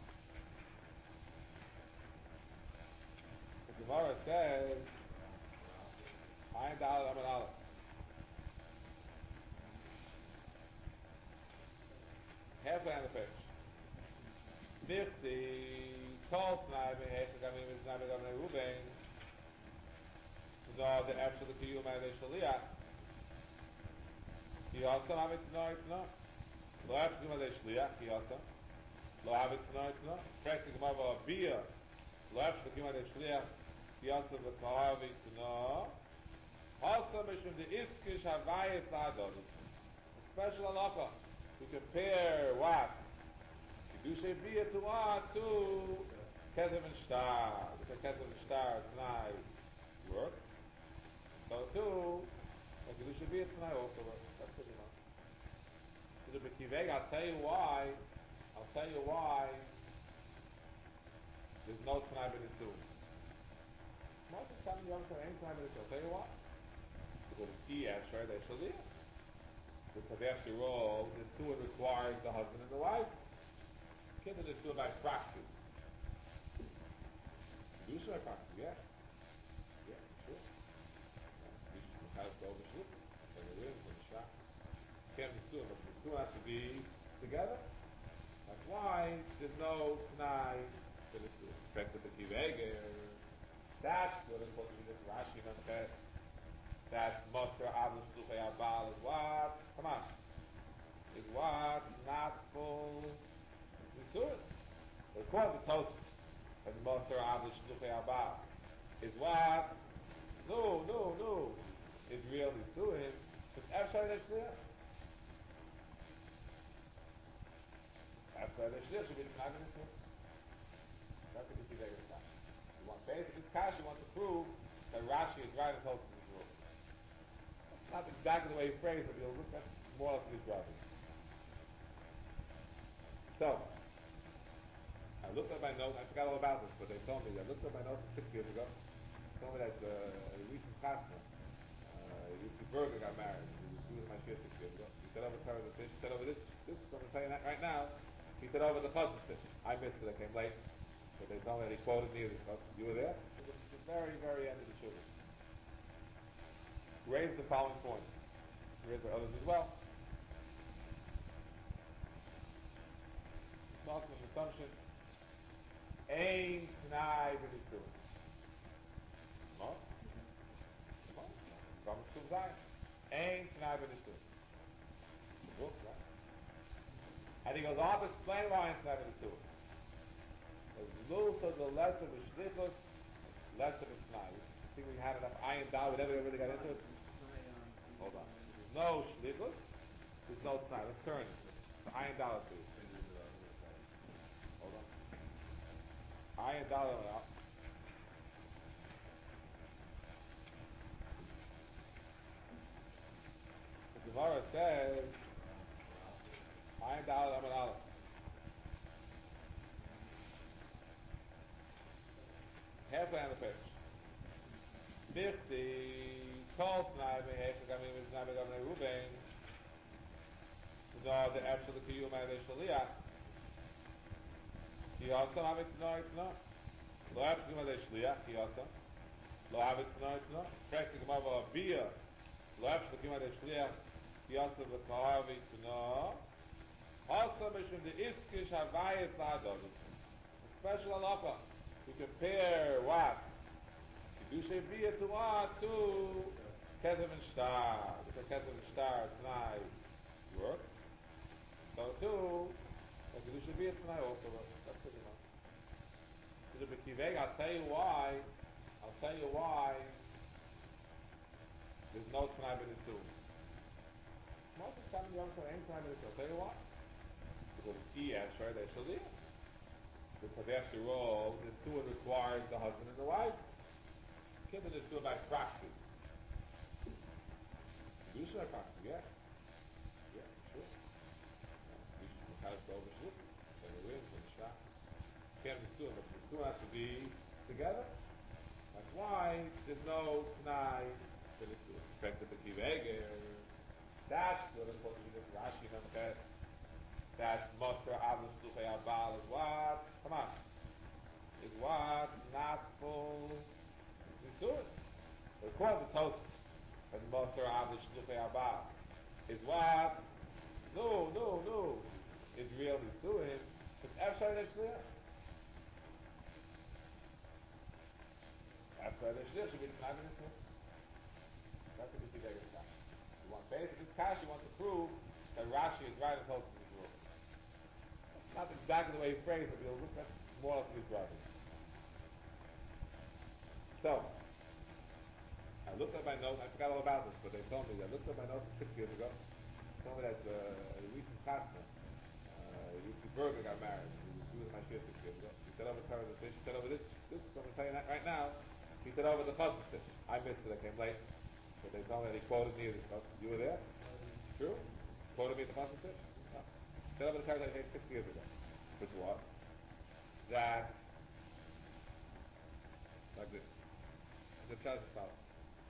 The Gemara says, iron dollar, I'm an olive. Halfway on the page. Mirti, Kol Tnai, Mehech, Gamim, Tnai, Gamim, Ruben. So the after the Kiyum, Mehech, Shaliyah. He also have it tonight, no? Lo after the Kiyum, Mehech, Shaliyah, he also. Lo have it tonight, no? First the Gemara, Bia. Lo after the Kiyum, Mehech, Shaliyah, he also with Mahavi, no? Also, Mishum, the Iskish, Havayas, Adon. Special halacha to compare what? Kedusha Bia to what? To Kezev and Shtar. Because Kezev and Shtar tonight work. So too, the Kedusha Bia tonight also works. That's what you know. To the Bekiveg, I'll tell you why. I'll tell you why there's no tonight in the two. Moses telling the Yom Tov anytime in Israel. I'll tell you what. Because he answered they shall live. Because after all, the suah requires the husband and the wife. Can't do the suah by proxy. Do suah by proxy, yeah. Yeah, sure. You should have to overshoot. So it is, it's a shot. Can't be suah, but the suah has to be together. That's why there's no t'nai for the suah. Respect to the kiveger. That's what is supposed to be this Rashi Memchet. That Moster Avos Luchei Abal is what? Come on. Is what? Not full Nisuin. According to Tosfos, that Moster Avos Luchei Abal is what? No, no, no. Is real Nisuin. It's Efshai Neshliach. Efshai Neshliach should be the Nagin Nisuin. That's what you see there. You want basically this Kashi wants to prove that Rashi is right in Tosfos. Not exactly the way he phrased it, but you'll look at more of his brothers. So, I looked at my notes, I forgot all about this, but they told me, I looked at my notes six years ago, they told me that uh, a recent classmate, uh, Yuki Berger got married, he was my shir six years ago. He said over the fish, he said over this, this, I'm going to tell you that right now, he said over the husband fish. I missed it, I came late, but they told me that he quoted me, you were there? It was the very, very end of the shul. Raised the following point. Raised for others as well. Multiple assumption. Ain T'nai B'Nitzur. Come on. Come on. Come to Zion. Ain T'nai B'Nitzur. The book, right? And he goes on to explain why Ain T'nai B'Nitzur. There's loose of the lesser of the shlichus, lesser of the T'nai. I think we had enough ayin dal, we never really got into it. Hold on. There's no shlichus, there's no t'nai. Let's turn it. So ayin dal, please. Hold on. Ayin dal. The Gemara says, ayin dal, amin aleph. Halfway on the page. Fifty called tonight, may have to come in with Nabi Gavnei Ruben. No, the absolute kiyum and the shaliach. He also have it tonight, no. Lo have to the shaliach. He also. Lo have it tonight, no. Correct the Gemara of Bia. Lo have to the shaliach. He also the Kahavi to know. Also, mission the iskish havayis la'adod. Special halacha. We compare what? You say Bia to what? To Kesev and Star. Because Kesev and Star tonight work. So too, and Kedusha Bia tonight also works. That's good enough. To the Bekiveg, I'll tell you why. I'll tell you why there's no tonight in the two. Most of the time, you don't say any tonight in the two. I'll tell you why. Because he answered they shall live. Because after all, the suah requires the husband and the wife. Can't do the suah by proxy. Do suah by proxy, yeah. Yeah, sure. You should have to overshoot. So it is, it's a shot. Can't be suah, but the suah has to be together. That's why there's no t'nai for the suah. Respect to the kiveger. That's what is supposed to be this Rashi Memchet. That Moster Avos Luchei Abal is what? Come on. Is what? Not full Nisuin. According to Tosfos, that Moster Avos Luchei Abal is what? No, no, no. Is real Nisuin. It's Efshai Neshliach. That's why the Neshliach should be the Nagin Nisuin. That's what the Kiveger is about. You want basically, this Kashi wants to prove that Rashi is right in Tosfos. Not exactly the way he phrased it, but you'll look at more of his brothers. So, I looked at my notes, I forgot all about this, but they told me, I looked at my notes six years ago. They told me that uh, a recent classmate, uh, Yuki Berger got married. He was my shir six years ago. He said over the fish, he said over this, this, I'm going to tell you that right now. He said over the husband fish. I missed it, I came late. But they told me that he quoted me. You were there? True? Quoted me at the husband fish? No. Said over the time I made six years ago. Which was that, like this. the chance is out.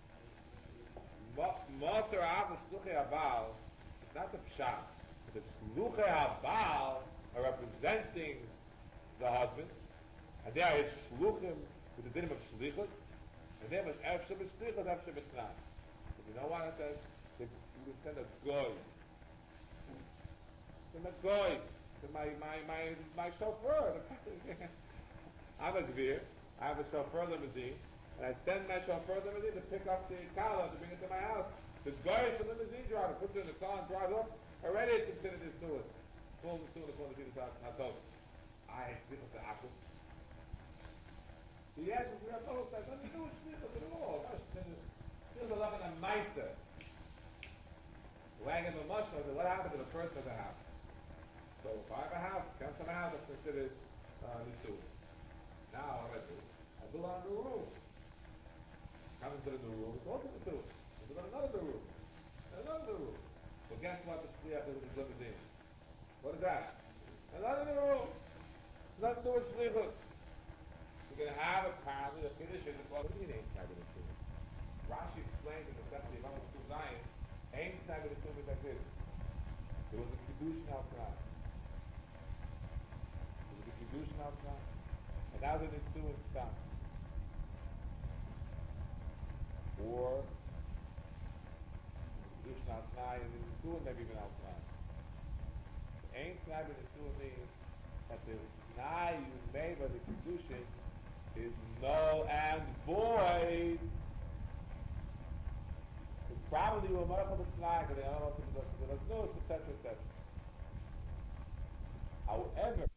Motor Av Shluchei Habal, it's not the Pshat. The Shluchei Habal are representing the husband, and they are his Shluchim with the dinim of Shlichut, and they have Efshe B'Shlichut, Efshe B'Tnan. You know what it says? They would send a goy. Send a goy to my, my, my, my chauffeur. I'm a Gvir. I have a chauffeur limousine. And I send my chauffeur limousine to pick up the kala to bring it to my house. This guy is a limousine driver, puts it in the car and drives up. Already it's considered his steward. Full steward is one of the things not told. I speak of the apple. He asked me, I told him, I said, no, it's not at all. Still a love and a meister. Wagon the mush, I said, what happened to the first of the house? So if I have a house, comes to my house, it's considered uh, the steward. Now what do I do? I build on the room. Comes to the new room, it's also the steward. I build on another room. Another room. So guess what the split after the limousine? What is that? Another room. Nothing to do with slichus. You're going to have apparently a finish in the what do you mean ain't Sabbath Shuvah? Rashi explained in the seventy of Amos two nine, ain't Sabbath Shuvah like this. There was a Kiddushin outside. There was a Kiddushin outside. And now they're suing stop. Or Kiddushin outside and the suing maybe even outside. Ain't Sabbath Shuvah means that the T'nai you made by the Kiddushin is null and void. It's probably a miracle of T'nai, because they don't know what to do. No, it's et cetera, et cetera. However,